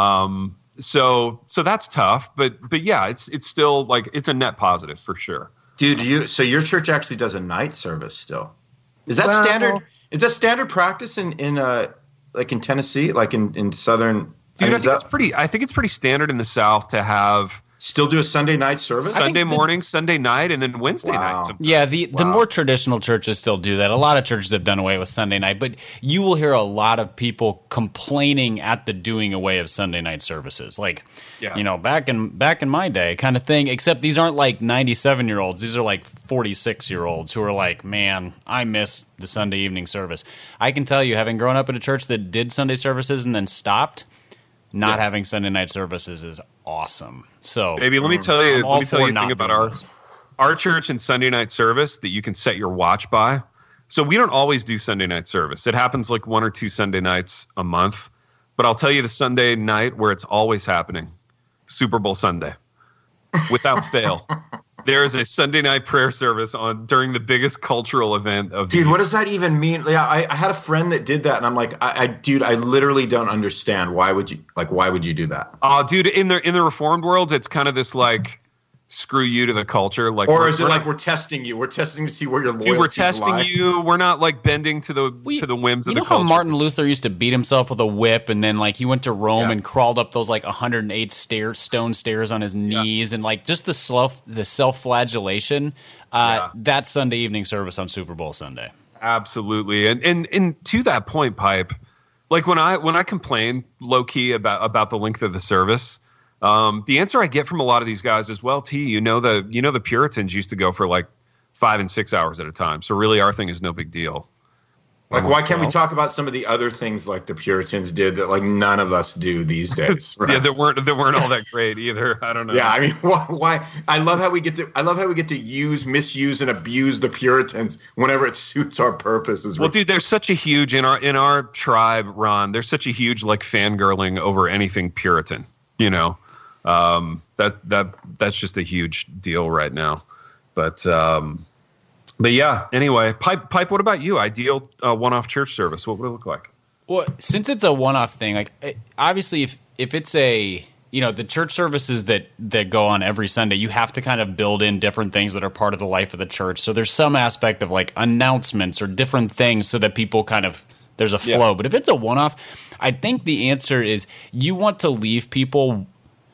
Speaker 1: So that's tough, but yeah, it's still like it's a net positive for sure.
Speaker 3: Dude, so your church actually does a night service still? Is that standard? Is that standard practice in like in Tennessee, like in southern?
Speaker 1: Dude, I think it's pretty standard in the South to have.
Speaker 3: Still do a Sunday night service?
Speaker 1: Sunday morning, Sunday night, and then Wednesday night. Sometimes.
Speaker 2: Yeah, the more traditional churches still do that. A lot of churches have done away with Sunday night, but you will hear a lot of people complaining at the doing away of Sunday night services. Like, back in my day kind of thing, except these aren't like 97-year-olds. These are like 46-year-olds who are like, man, I miss the Sunday evening service. I can tell you, having grown up in a church that did Sunday services and then stopped, not having Sunday night services is awesome. So,
Speaker 1: baby, let me tell you a thing about our church and Sunday night service that you can set your watch by. So we don't always do Sunday night service. It happens like 1 or 2 Sunday nights a month. But I'll tell you the Sunday night where it's always happening, Super Bowl Sunday, without fail. There is a Sunday night prayer service during the biggest cultural event of the year.
Speaker 3: What does that even mean? Yeah, I had a friend that did that, and I'm like, dude, I literally don't understand. Why would you do that?
Speaker 1: Dude, in the Reformed world, it's kind of this like, screw you to the culture. Like,
Speaker 3: or is it like we're testing you? We're testing to see where your loyalty.
Speaker 1: Dude, we're testing you. We're not like bending to the whims of the culture. You know how
Speaker 2: Martin Luther used to beat himself with a whip, and then like he went to Rome and crawled up those like 108 stone stairs on his knees, and like just the self-flagellation. That Sunday evening service on Super Bowl Sunday.
Speaker 1: Absolutely, and to that point, Pipe, like when I complain low key about the length of the service. The answer I get from a lot of these guys is, well, the Puritans used to go for like 5 and 6 hours at a time. So really our thing is no big deal.
Speaker 3: Like, why can't we talk about some of the other things like the Puritans did that like none of us do these days? Right?
Speaker 1: Yeah, that weren't all that great either. I don't know.
Speaker 3: Yeah, I mean, why? I love how we get to use, misuse, and abuse the Puritans whenever it suits our purposes.
Speaker 1: Well, dude, there's such a huge in our tribe, Ron. There's such a huge like fangirling over anything Puritan. That's just a huge deal right now. But yeah, anyway, Pipe, what about you? Ideal one-off church service, what would it look like?
Speaker 2: Well, since it's a one-off thing, like obviously if it's the church services that go on every Sunday, you have to kind of build in different things that are part of the life of the church. So there's some aspect of like announcements or different things so that people kind of there's a flow. Yeah. But if it's a one-off, I think the answer is you want to leave people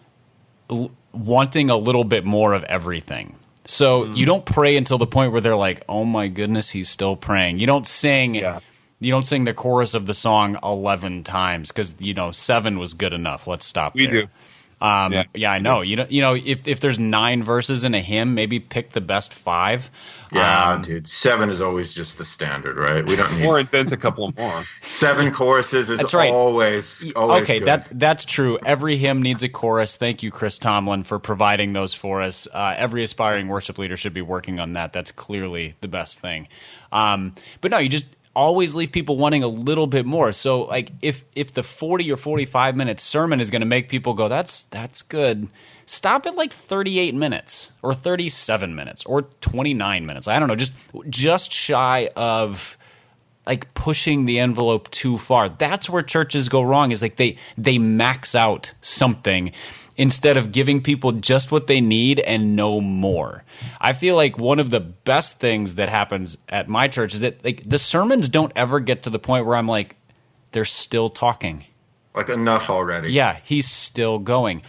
Speaker 2: wanting a little bit more of everything. So you don't pray until the point where they're like, "Oh my goodness, he's still praying." You don't sing. Yeah. You don't sing the chorus of the song 11 times because 7 was good enough. Let's stop.
Speaker 1: We
Speaker 2: there.
Speaker 1: Do.
Speaker 2: Yeah, I know. If there's 9 verses in a hymn, maybe pick the best 5.
Speaker 3: Yeah, dude, 7 is always just the standard, right? We don't need
Speaker 1: or invent a couple more.
Speaker 3: 7 choruses is
Speaker 2: right.
Speaker 3: always
Speaker 2: okay.
Speaker 3: Good.
Speaker 2: That's true. Every hymn needs a chorus. Thank you, Chris Tomlin, for providing those for us. Every aspiring worship leader should be working on that. That's clearly the best thing. But no, you just always leave people wanting a little bit more. So like if the 40 or 45 minute sermon is going to make people go, that's good, stop at like 38 minutes or 37 minutes or 29 minutes. I don't know, just shy of like pushing the envelope too far. That's where churches go wrong, is like they max out something instead of giving people just what they need and no more. I feel like one of the best things that happens at my church is that like the sermons don't ever get to the point where I'm like, they're still talking.
Speaker 3: Like enough already.
Speaker 2: Yeah, he's still going.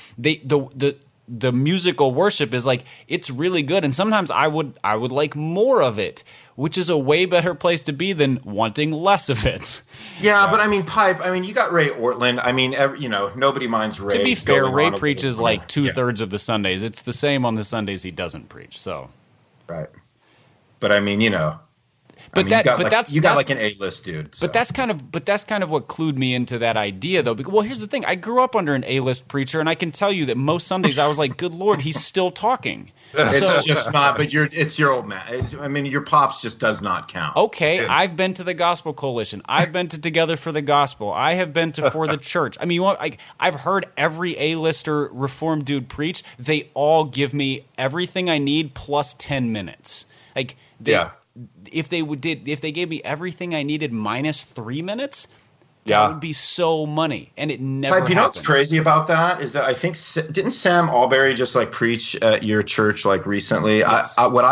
Speaker 2: The musical worship is like, it's really good, and sometimes I would like more of it, which is a way better place to be than wanting less of it.
Speaker 3: Yeah, but I mean, Pipe, you got Ray Ortlund. I mean, nobody minds Ray.
Speaker 2: To be fair, Ray preaches like 2/3 of the Sundays. It's the same on the Sundays he doesn't preach. So,
Speaker 3: right. But I mean,
Speaker 2: But that's
Speaker 3: like an A-list dude. So.
Speaker 2: But that's kind of what clued me into that idea, though. Because, well, here's the thing: I grew up under an A-list preacher, and I can tell you that most Sundays I was like, "Good Lord, he's still talking."
Speaker 3: It's just not. But it's your old man. Your pops just does not count.
Speaker 2: Okay, yeah. I've been to the Gospel Coalition. I've been to Together for the Gospel. I have been to For the Church. I mean, I've heard every A-lister Reformed dude preach. They all give me everything I need plus 10 minutes. If they gave me everything I needed minus 3 minutes, That would be so money, and it never happens.
Speaker 3: You know what's crazy about that is that I think didn't Sam Alberry just like preach at your church like recently?
Speaker 2: Yes.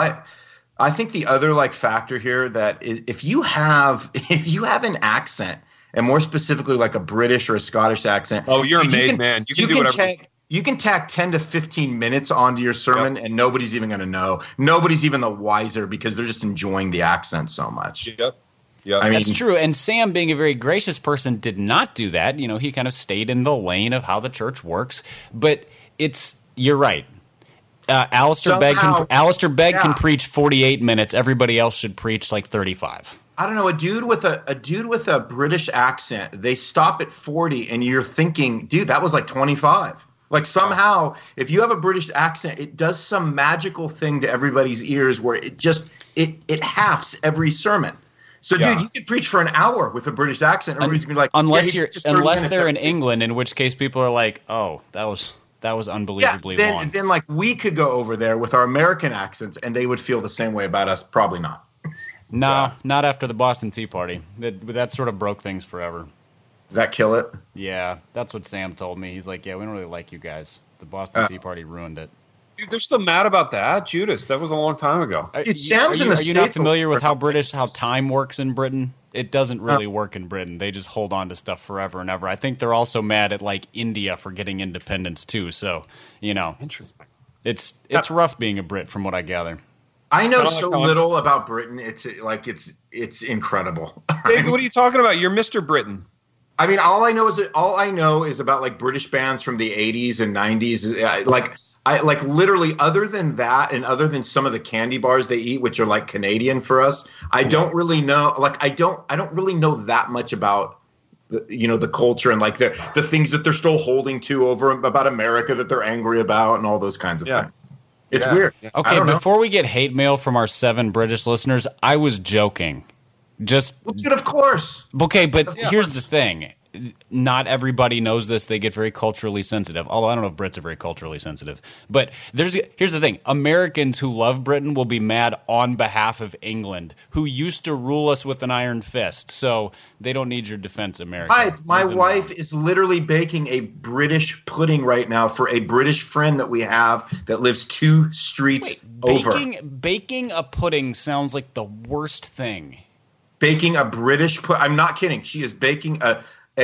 Speaker 3: I think the other like factor here that is, if you have an accent, and more specifically like a British or a Scottish accent,
Speaker 1: you're a made man. You can do whatever.
Speaker 3: You can tack 10 to 15 minutes onto your sermon, and nobody's even going to know. Nobody's even the wiser because they're just enjoying the accent so much.
Speaker 1: Yep. Yeah,
Speaker 2: I mean, that's true. And Sam, being a very gracious person, did not do that. You know, he kind of stayed in the lane of how the church works. But you're right. Alistair Begg can preach 48 minutes. Everybody else should preach like 35.
Speaker 3: I don't know, a dude with a British accent, they stop at 40, and you're thinking, dude, that was like 25. Like somehow, if you have a British accent, it does some magical thing to everybody's ears where it halves every sermon. So, dude, you could preach for an hour with a British accent. Everybody's gonna be like,
Speaker 2: unless they're in England, in which case people are like, oh, that was unbelievably long.
Speaker 3: Then like we could go over there with our American accents, and they would feel the same way about us. Probably not.
Speaker 2: No, not after the Boston Tea Party. That sort of broke things forever.
Speaker 3: Does that kill it?
Speaker 2: Yeah, that's what Sam told me. He's like, yeah, we don't really like you guys. The Boston Tea Party ruined it.
Speaker 1: Dude, they're still mad about that, Judas. That was a long time ago.
Speaker 3: Dude, Sam's in the States.
Speaker 2: Are you not familiar with how time works in Britain? It doesn't really work in Britain. They just hold on to stuff forever and ever. I think they're also mad at like India for getting independence too. So, you know,
Speaker 1: interesting.
Speaker 2: It's rough being a Brit, from what I gather.
Speaker 3: I know so little about Britain. It's incredible.
Speaker 1: David, what are you talking about? You're Mr. Britain.
Speaker 3: I mean, all I know is about like British bands from the 80s and 90s. Like literally, other than that, and other than some of the candy bars they eat, which are like Canadian for us, I don't really know. Like, I don't really know that much about the culture and like the things that they're still holding to over about America that they're angry about and all those kinds of things. It's weird. Yeah.
Speaker 2: Okay, before we get hate mail from our 7 British listeners, I was joking.
Speaker 3: Dude, of course.
Speaker 2: Okay, but here's the thing. Not everybody knows this. They get very culturally sensitive. Although I don't know if Brits are very culturally sensitive. But here's the thing. Americans who love Britain will be mad on behalf of England, who used to rule us with an iron fist. So they don't need your defense, America.
Speaker 3: My wife is literally baking a British pudding right now for a British friend that we have that lives 2 streets over.
Speaker 2: Baking a pudding sounds like the worst thing.
Speaker 3: Baking a British pudding. I'm not kidding. She is baking a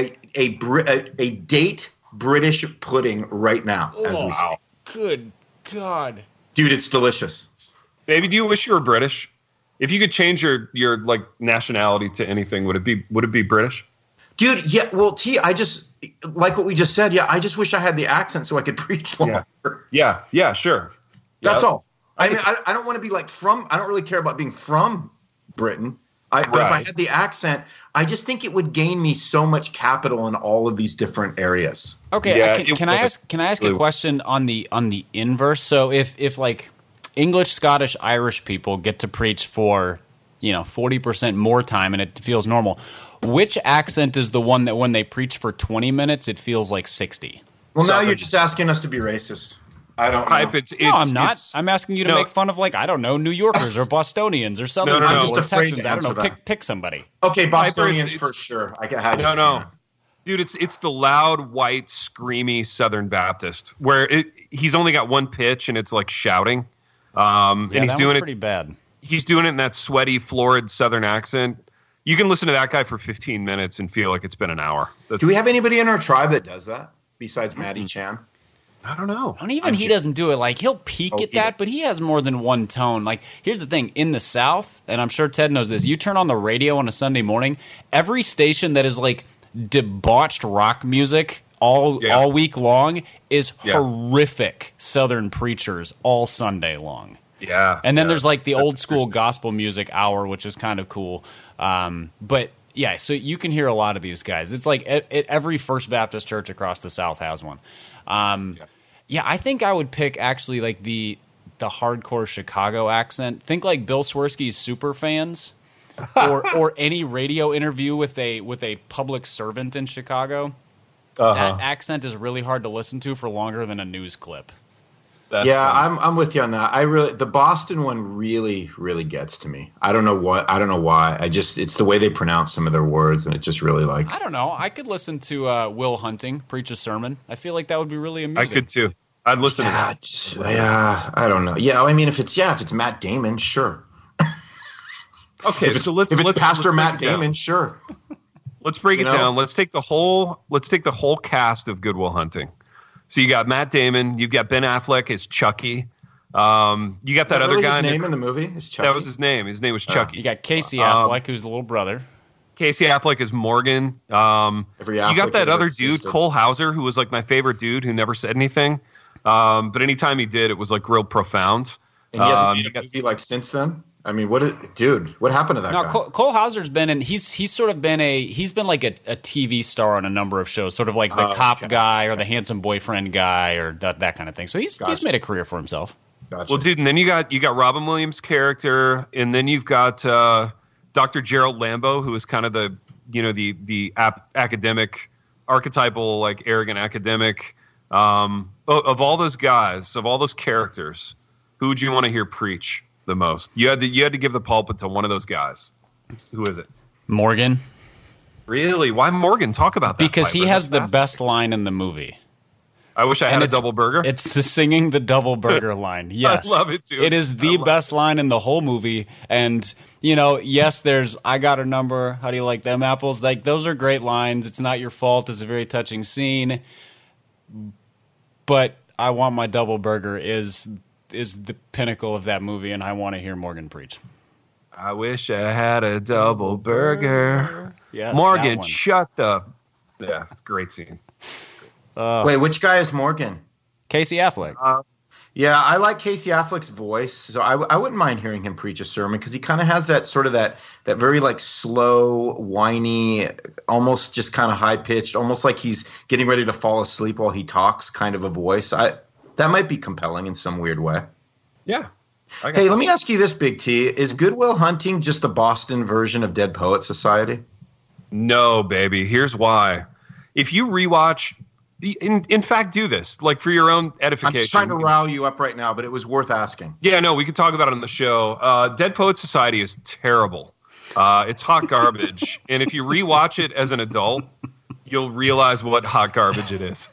Speaker 3: date British pudding right now as we speak.
Speaker 2: Good God.
Speaker 3: Dude, it's delicious.
Speaker 1: Baby, do you wish you were British? If you could change your like nationality to anything, would it be British?
Speaker 3: Dude, yeah, well, I just like what we just said. Yeah, I just wish I had the accent so I could preach longer.
Speaker 1: Yeah, sure.
Speaker 3: That's all. I mean, I don't want to be like I don't really care about being from Britain. But if I had the accent, I just think it would gain me so much capital in all of these different areas.
Speaker 2: Okay, can I ask a question on the inverse? So if like English, Scottish, Irish people get to preach for 40% more time and it feels normal, which accent is the one that when they preach for 20 minutes it feels like 60?
Speaker 3: Well, now you're just asking us to be racist. I don't know.
Speaker 2: No, I'm not. I'm asking you to make fun of, like, I don't know, New Yorkers or Bostonians or Southern people or Texans. I don't know. Pick somebody.
Speaker 3: Okay, Bostonians for sure.
Speaker 1: No. Dude, it's the loud, white, screamy Southern Baptist where he's only got one pitch and it's like shouting. And he's doing it
Speaker 2: pretty bad.
Speaker 1: He's doing it in that sweaty, florid Southern accent. You can listen to that guy for 15 minutes and feel like it's been an hour.
Speaker 3: Do we have anybody in our tribe that does that besides Maddie Chan?
Speaker 1: I don't know.
Speaker 2: And even he doesn't do it. Like, he'll peak at that, but he has more than one tone. Like, here's the thing. In the South, and I'm sure Ted knows this, you turn on the radio on a Sunday morning, every station that is, like, debauched rock music all week long is horrific Southern preachers all Sunday long.
Speaker 1: Yeah.
Speaker 2: And then there's, like, the old-school gospel music hour, which is kind of cool. But, yeah, so you can hear a lot of these guys. It's like every First Baptist church across the South has one. I think I would pick actually like the hardcore Chicago accent. Think like Bill Swirsky's Super Fans, or any radio interview with a public servant in Chicago. That accent is really hard to listen to for longer than a news clip.
Speaker 3: I'm with you on that. The Boston one really, really gets to me. I don't know why. It's the way they pronounce some of their words, and it just really
Speaker 2: I don't know. I could listen to Will Hunting preach a sermon. I feel like that would be really amusing.
Speaker 1: I could too. I'd listen to that.
Speaker 3: I don't know. Yeah, I mean, if it's Matt Damon, sure.
Speaker 1: Okay,
Speaker 3: if it's Pastor Matt Damon, sure.
Speaker 1: Let's break it down. Let's take the whole cast of Good Will Hunting. So you got Matt Damon, you got Ben Affleck as Chucky. You got that other guy.
Speaker 3: His name in the movie is Chucky.
Speaker 1: That was his name. His name was Chucky.
Speaker 2: You got Casey Affleck, who's the little brother.
Speaker 1: Casey Affleck is Morgan. You got that other dude, Cole Hauser, who was like my favorite dude, who never said anything. But anytime he did, it was like real profound.
Speaker 3: And he hasn't made a movie like since then. I mean, what happened to that guy?
Speaker 2: Cole Hauser's been he's sort of been he's been like a TV star on a number of shows, sort of like the cop guy or the handsome boyfriend guy or that kind of thing. So he's made a career for himself.
Speaker 3: Gotcha.
Speaker 1: Well, dude, and then you got Robin Williams' character, and then you've got Dr. Gerald Lambeau, who is kind of the academic, archetypal, like arrogant academic. Of all those guys, of all those characters, who would you want to hear preach the most? You had to give the pulpit to one of those guys. Who is it?
Speaker 2: Morgan.
Speaker 1: Really? Why Morgan? Talk about that.
Speaker 2: Because he has the best line in the movie.
Speaker 1: I wish I had a double burger.
Speaker 2: It's the singing the double burger line. Yes.
Speaker 1: I love it, too.
Speaker 2: It is the best line in the whole movie. And, yes, there's I got a number. How do you like them apples? Like, those are great lines. It's not your fault. It's a very touching scene. But I want my double burger is the pinnacle of that movie, and I want to hear Morgan preach.
Speaker 1: I wish I had a double burger.
Speaker 2: Yes,
Speaker 1: Morgan, shut the... Yeah, great scene.
Speaker 3: Wait, which guy is Morgan?
Speaker 2: Casey Affleck.
Speaker 3: Yeah, I like Casey Affleck's voice, so I wouldn't mind hearing him preach a sermon because he kind of has that sort of that very like slow, whiny, almost just kind of high pitched, almost like he's getting ready to fall asleep while he talks, kind of a voice. That might be compelling in some weird way.
Speaker 1: Yeah.
Speaker 3: Hey, let me ask you this, Big T: is Good Will Hunting just the Boston version of Dead Poets Society?
Speaker 1: No, baby. Here's why. If you rewatch. In fact, do this, like, for your own edification.
Speaker 3: I'm just trying to rile you up right now, but it was worth asking.
Speaker 1: Yeah, no, we could talk about it on the show. Dead Poets Society is terrible. It's hot garbage. And if you rewatch it as an adult, you'll realize what hot garbage it is.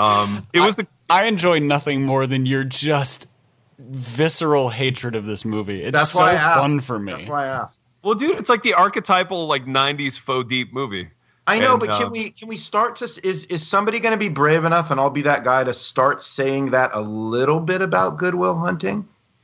Speaker 2: I enjoy nothing more than your just visceral hatred of this movie. It's so fun for me.
Speaker 3: That's why I asked.
Speaker 1: Well, dude, it's like the archetypal, like, 90s faux deep movie.
Speaker 3: I know, but can we start to is somebody going to be brave enough, and I'll be that guy, to start saying that a little bit about Good Will Hunting?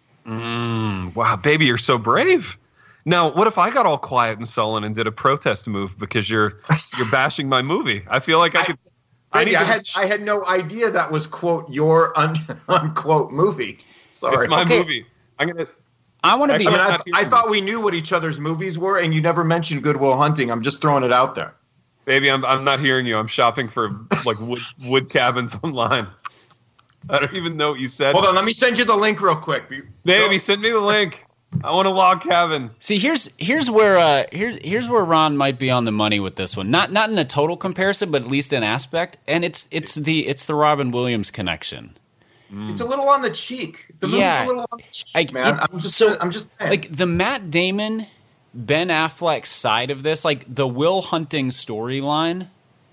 Speaker 1: Wow, baby, you're so brave. Now, what if I got all quiet and sullen and did a protest move because you're bashing my movie? I feel like I could.
Speaker 3: I had no idea that was, quote, your unquote movie. Sorry,
Speaker 1: it's my movie.
Speaker 2: I want to be.
Speaker 3: I thought we knew what each other's movies were, and you never mentioned Good Will Hunting. I'm just throwing it out there.
Speaker 1: Baby, I'm not hearing you. I'm shopping for like wood cabins online. I don't even know what you said.
Speaker 3: Hold on, let me send you the link real quick.
Speaker 1: Baby, send me the link. I want a log cabin.
Speaker 2: See, here's where Ron might be on the money with this one. Not in a total comparison, but at least an aspect. And it's the Robin Williams connection.
Speaker 3: It's a little on the cheek. The movie's a little on the cheek, man. I'm just saying.
Speaker 2: Like the Matt Damon, Ben Affleck side of this, like the Will Hunting storyline,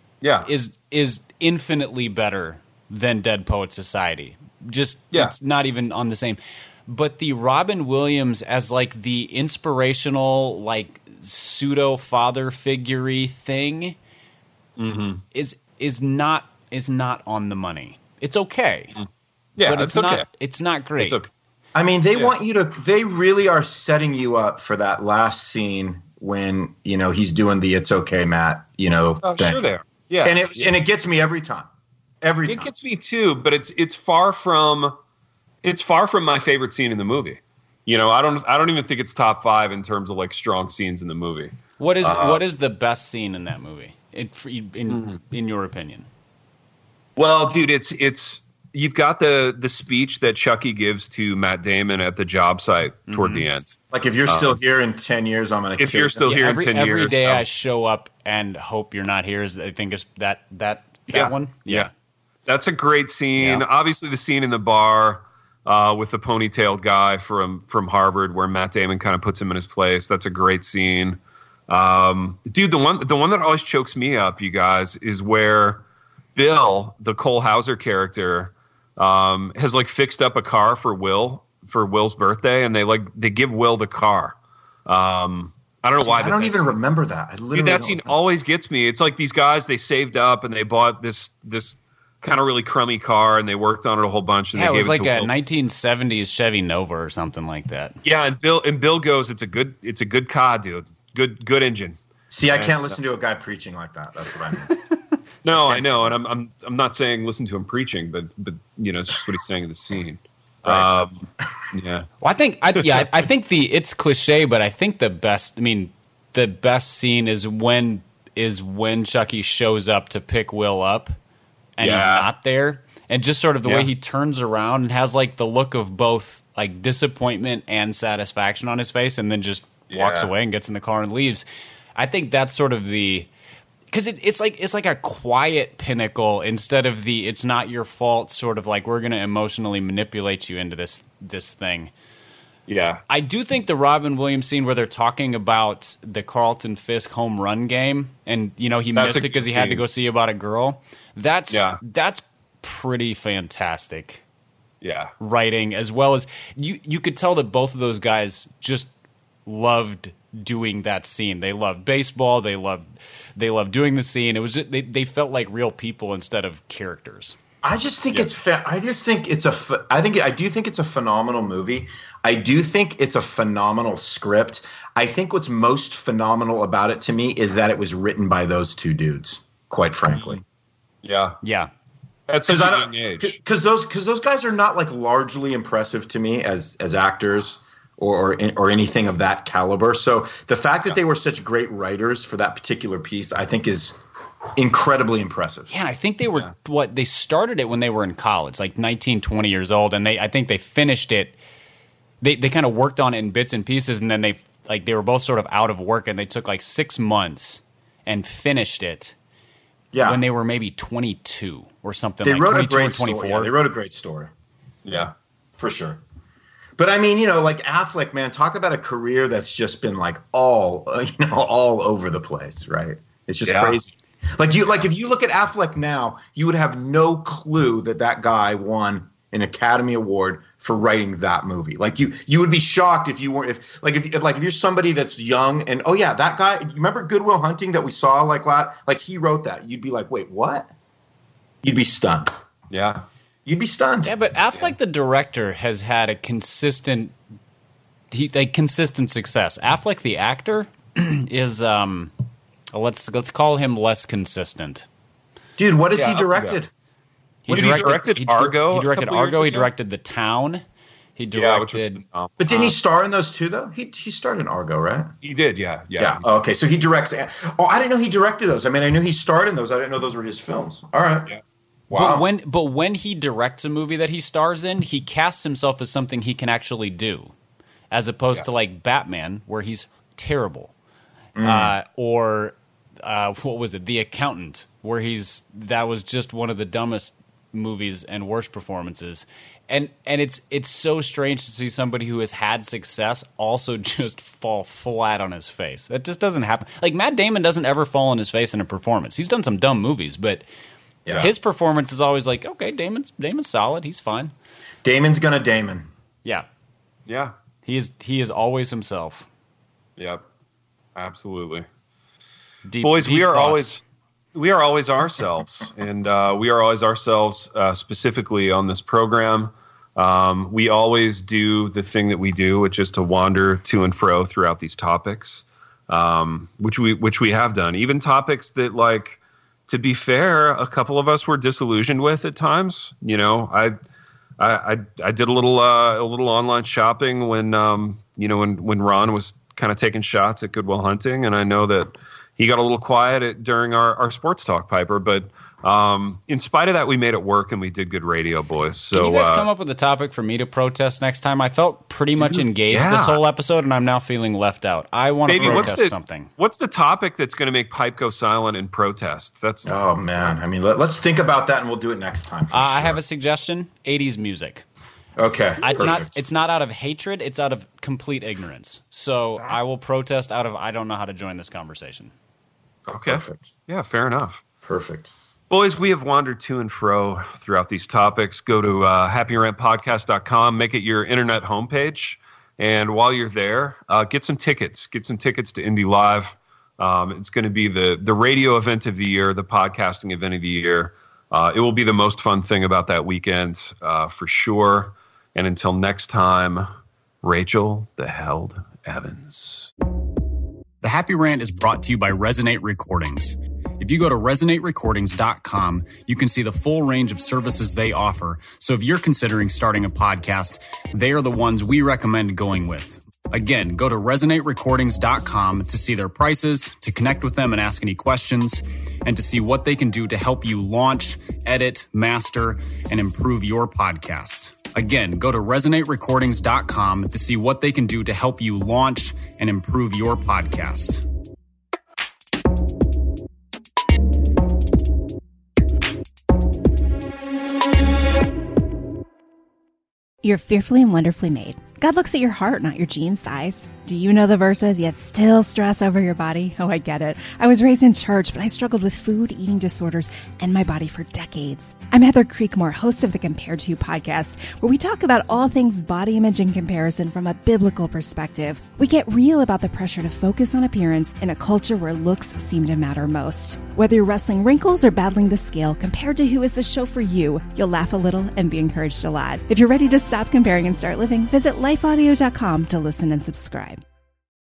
Speaker 2: is infinitely better than Dead Poets Society. It's not even on the same. But the Robin Williams as like the inspirational, like pseudo father figure-y thing is not on the money. It's okay.
Speaker 1: Yeah,
Speaker 2: but it's okay. It's not great.
Speaker 1: It's okay.
Speaker 3: I mean, they want you to. They really are setting you up for that last scene when he's doing the "It's okay, Matt."
Speaker 1: Sure they are. Yeah,
Speaker 3: and it gets me every time. It
Speaker 1: gets me too, but it's far from my favorite scene in the movie. I don't even think it's top 5 in terms of like strong scenes in the movie.
Speaker 2: What is the best scene in that movie in your opinion?
Speaker 1: Well, dude, it's. You've got the speech that Chucky gives to Matt Damon at the job site toward the end.
Speaker 3: Like, if you're still here in 10 years, I'm going to.
Speaker 1: If you're still here in 10 years,
Speaker 2: every day I show up and hope you're not here. I think it's that one.
Speaker 1: Yeah, that's a great scene.
Speaker 2: Yeah.
Speaker 1: Obviously, the scene in the bar. with the ponytailed guy from Harvard, where Matt Damon kind of puts him in his place. That's a great scene. Dude, the one that always chokes me up, you guys, is where Bill, the Cole Hauser character, has like fixed up a car for Will's birthday, and they give Will the car. I don't know why.
Speaker 3: I don't even remember that. I literally
Speaker 1: that scene always gets me. It's like these guys, they saved up and they bought this kind of really crummy car, and they worked on it a whole bunch. And
Speaker 2: yeah,
Speaker 1: they
Speaker 2: it was
Speaker 1: gave
Speaker 2: like
Speaker 1: it to
Speaker 2: a
Speaker 1: Will.
Speaker 2: 1970s Chevy Nova or something like that.
Speaker 1: Yeah, and Bill goes, it's a good car, dude. Good engine.
Speaker 3: See, I can't listen to a guy preaching like that. That's what I mean.
Speaker 1: No, I know, and I'm not saying listen to him preaching, but you know, it's just what he's saying in the scene.
Speaker 3: Right.
Speaker 1: Yeah.
Speaker 2: Well, I think it's cliche, but I think the best scene is when Chucky shows up to pick Will up, and he's not there, and just sort of the way he turns around and has like the look of both like disappointment and satisfaction on his face, and then just walks away and gets in the car and leaves. I think that's sort of because it's like a quiet pinnacle instead of the it's not your fault sort of like we're going to emotionally manipulate you into this thing.
Speaker 1: Yeah.
Speaker 2: I do think the Robin Williams scene where they're talking about the Carlton Fisk home run game and he missed it because he had to go see about a girl. That's pretty fantastic.
Speaker 1: Yeah.
Speaker 2: Writing, as well as you could tell that both of those guys just loved doing that scene. They loved baseball. They loved doing the scene. It was just, they felt like real people instead of characters.
Speaker 3: I just think I do think it's a phenomenal movie. I do think it's a phenomenal script. I think what's most phenomenal about it to me is that it was written by those two dudes, quite frankly.
Speaker 1: Yeah.
Speaker 2: Yeah.
Speaker 1: At such a young age.
Speaker 3: Because those guys are not like largely impressive to me as actors or anything of that caliber. So the fact that they were such great writers for that particular piece, I think is incredibly impressive.
Speaker 2: Yeah, I think they were they started it when they were in college, like 19, 20 years old, and I think they finished it. They kind of worked on it in bits and pieces, and then they were both sort of out of work, and they took like 6 months and finished it. Yeah, when they were maybe 22 or something.
Speaker 3: They
Speaker 2: like
Speaker 3: wrote
Speaker 2: 22
Speaker 3: a great
Speaker 2: or 24.
Speaker 3: story. Yeah, they wrote a great story.
Speaker 1: Yeah,
Speaker 3: for sure. But I mean, like Affleck, man, talk about a career that's just been like all over the place, right? It's just crazy. Like if you look at Affleck now, you would have no clue that guy won an Academy Award for writing that movie. Like you would be shocked if you weren't if you're somebody that's young and that guy. You remember Good Will Hunting that we saw like he wrote that. You'd be like, wait, what? You'd be stunned.
Speaker 1: Yeah. You'd
Speaker 3: be stunned.
Speaker 2: Yeah, but Affleck, the director, has had a consistent success. Affleck, the actor, is let's call him less consistent.
Speaker 3: Dude, what has he directed?
Speaker 1: He directed Argo.
Speaker 2: He directed Argo. He directed The Town. He directed.
Speaker 3: But didn't he star in those two though? He starred in Argo, right?
Speaker 1: He did. Yeah.
Speaker 3: Oh, okay, so he directs. Oh, I didn't know he directed those. I mean, I knew he starred in those. I didn't know those were his films. All right.
Speaker 1: Yeah. Wow.
Speaker 2: But when he directs a movie that he stars in, he casts himself as something he can actually do, as opposed to like Batman, where he's terrible, or what was it, The Accountant, where that was just one of the dumbest movies and worst performances, and it's so strange to see somebody who has had success also just fall flat on his face. That just doesn't happen. Like Matt Damon doesn't ever fall on his face in a performance. He's done some dumb movies, but. Yeah. His performance is always like, okay, Damon's solid. He's fine.
Speaker 3: Damon's gonna Damon.
Speaker 2: Yeah.
Speaker 1: Yeah.
Speaker 2: He is always himself.
Speaker 1: Yep. Absolutely.
Speaker 2: Boys,
Speaker 1: we are always ourselves, and we are always ourselves specifically on this program. We always do the thing that we do, which is to wander to and fro throughout these topics, which we have done. Even topics that like. To be fair, a couple of us were disillusioned with at times. I did a little online shopping when when Ron was kind of taking shots at Good Will Hunting, and I know that he got a little quiet during our sports talk, Piper. But in spite of that, we made it work and we did good radio, boys. So
Speaker 2: can you guys come up with a topic for me to protest next time? I felt pretty much engaged this whole episode, and I'm now feeling left out. I want to protest something.
Speaker 1: What's the topic that's going to make Pipe go silent in protest?
Speaker 3: Oh man, I mean, let's think about that, and we'll do it next time.
Speaker 2: I have a suggestion: 80s music.
Speaker 3: Okay.
Speaker 2: It's not out of hatred. It's out of complete ignorance. So I will protest out of I don't know how to join this conversation.
Speaker 1: Okay. Perfect. Yeah, fair enough.
Speaker 3: Perfect.
Speaker 1: Boys, we have wandered to and fro throughout these topics. Go to happyrantpodcast.com, make it your internet homepage. And while you're there, get some tickets. Get some tickets to Indie Live. It's going to be the radio event of the year, the podcasting event of the year. It will be the most fun thing about that weekend, for sure. And until next time, Rachel the Held Evans.
Speaker 2: The Happy Rant is brought to you by Resonate Recordings. If you go to resonaterecordings.com, you can see the full range of services they offer. So if you're considering starting a podcast, they are the ones we recommend going with. Again, go to resonaterecordings.com to see their prices, to connect with them and ask any questions, and to see what they can do to help you launch, edit, master, and improve your podcast. Again, go to resonaterecordings.com to see what they can do to help you launch and improve your podcast.
Speaker 4: You're fearfully and wonderfully made. God looks at your heart, not your jean size. Do you know the verses, yet still stress over your body? Oh, I get it. I was raised in church, but I struggled with food, eating disorders, and my body for decades. I'm Heather Creekmore, host of the Compared to You podcast, where we talk about all things body image and comparison from a biblical perspective. We get real about the pressure to focus on appearance in a culture where looks seem to matter most. Whether you're wrestling wrinkles or battling the scale, Compared to You is the show for you. You'll laugh a little and be encouraged a lot. If you're ready to stop comparing and start living, visit lifeaudio.com to listen and subscribe.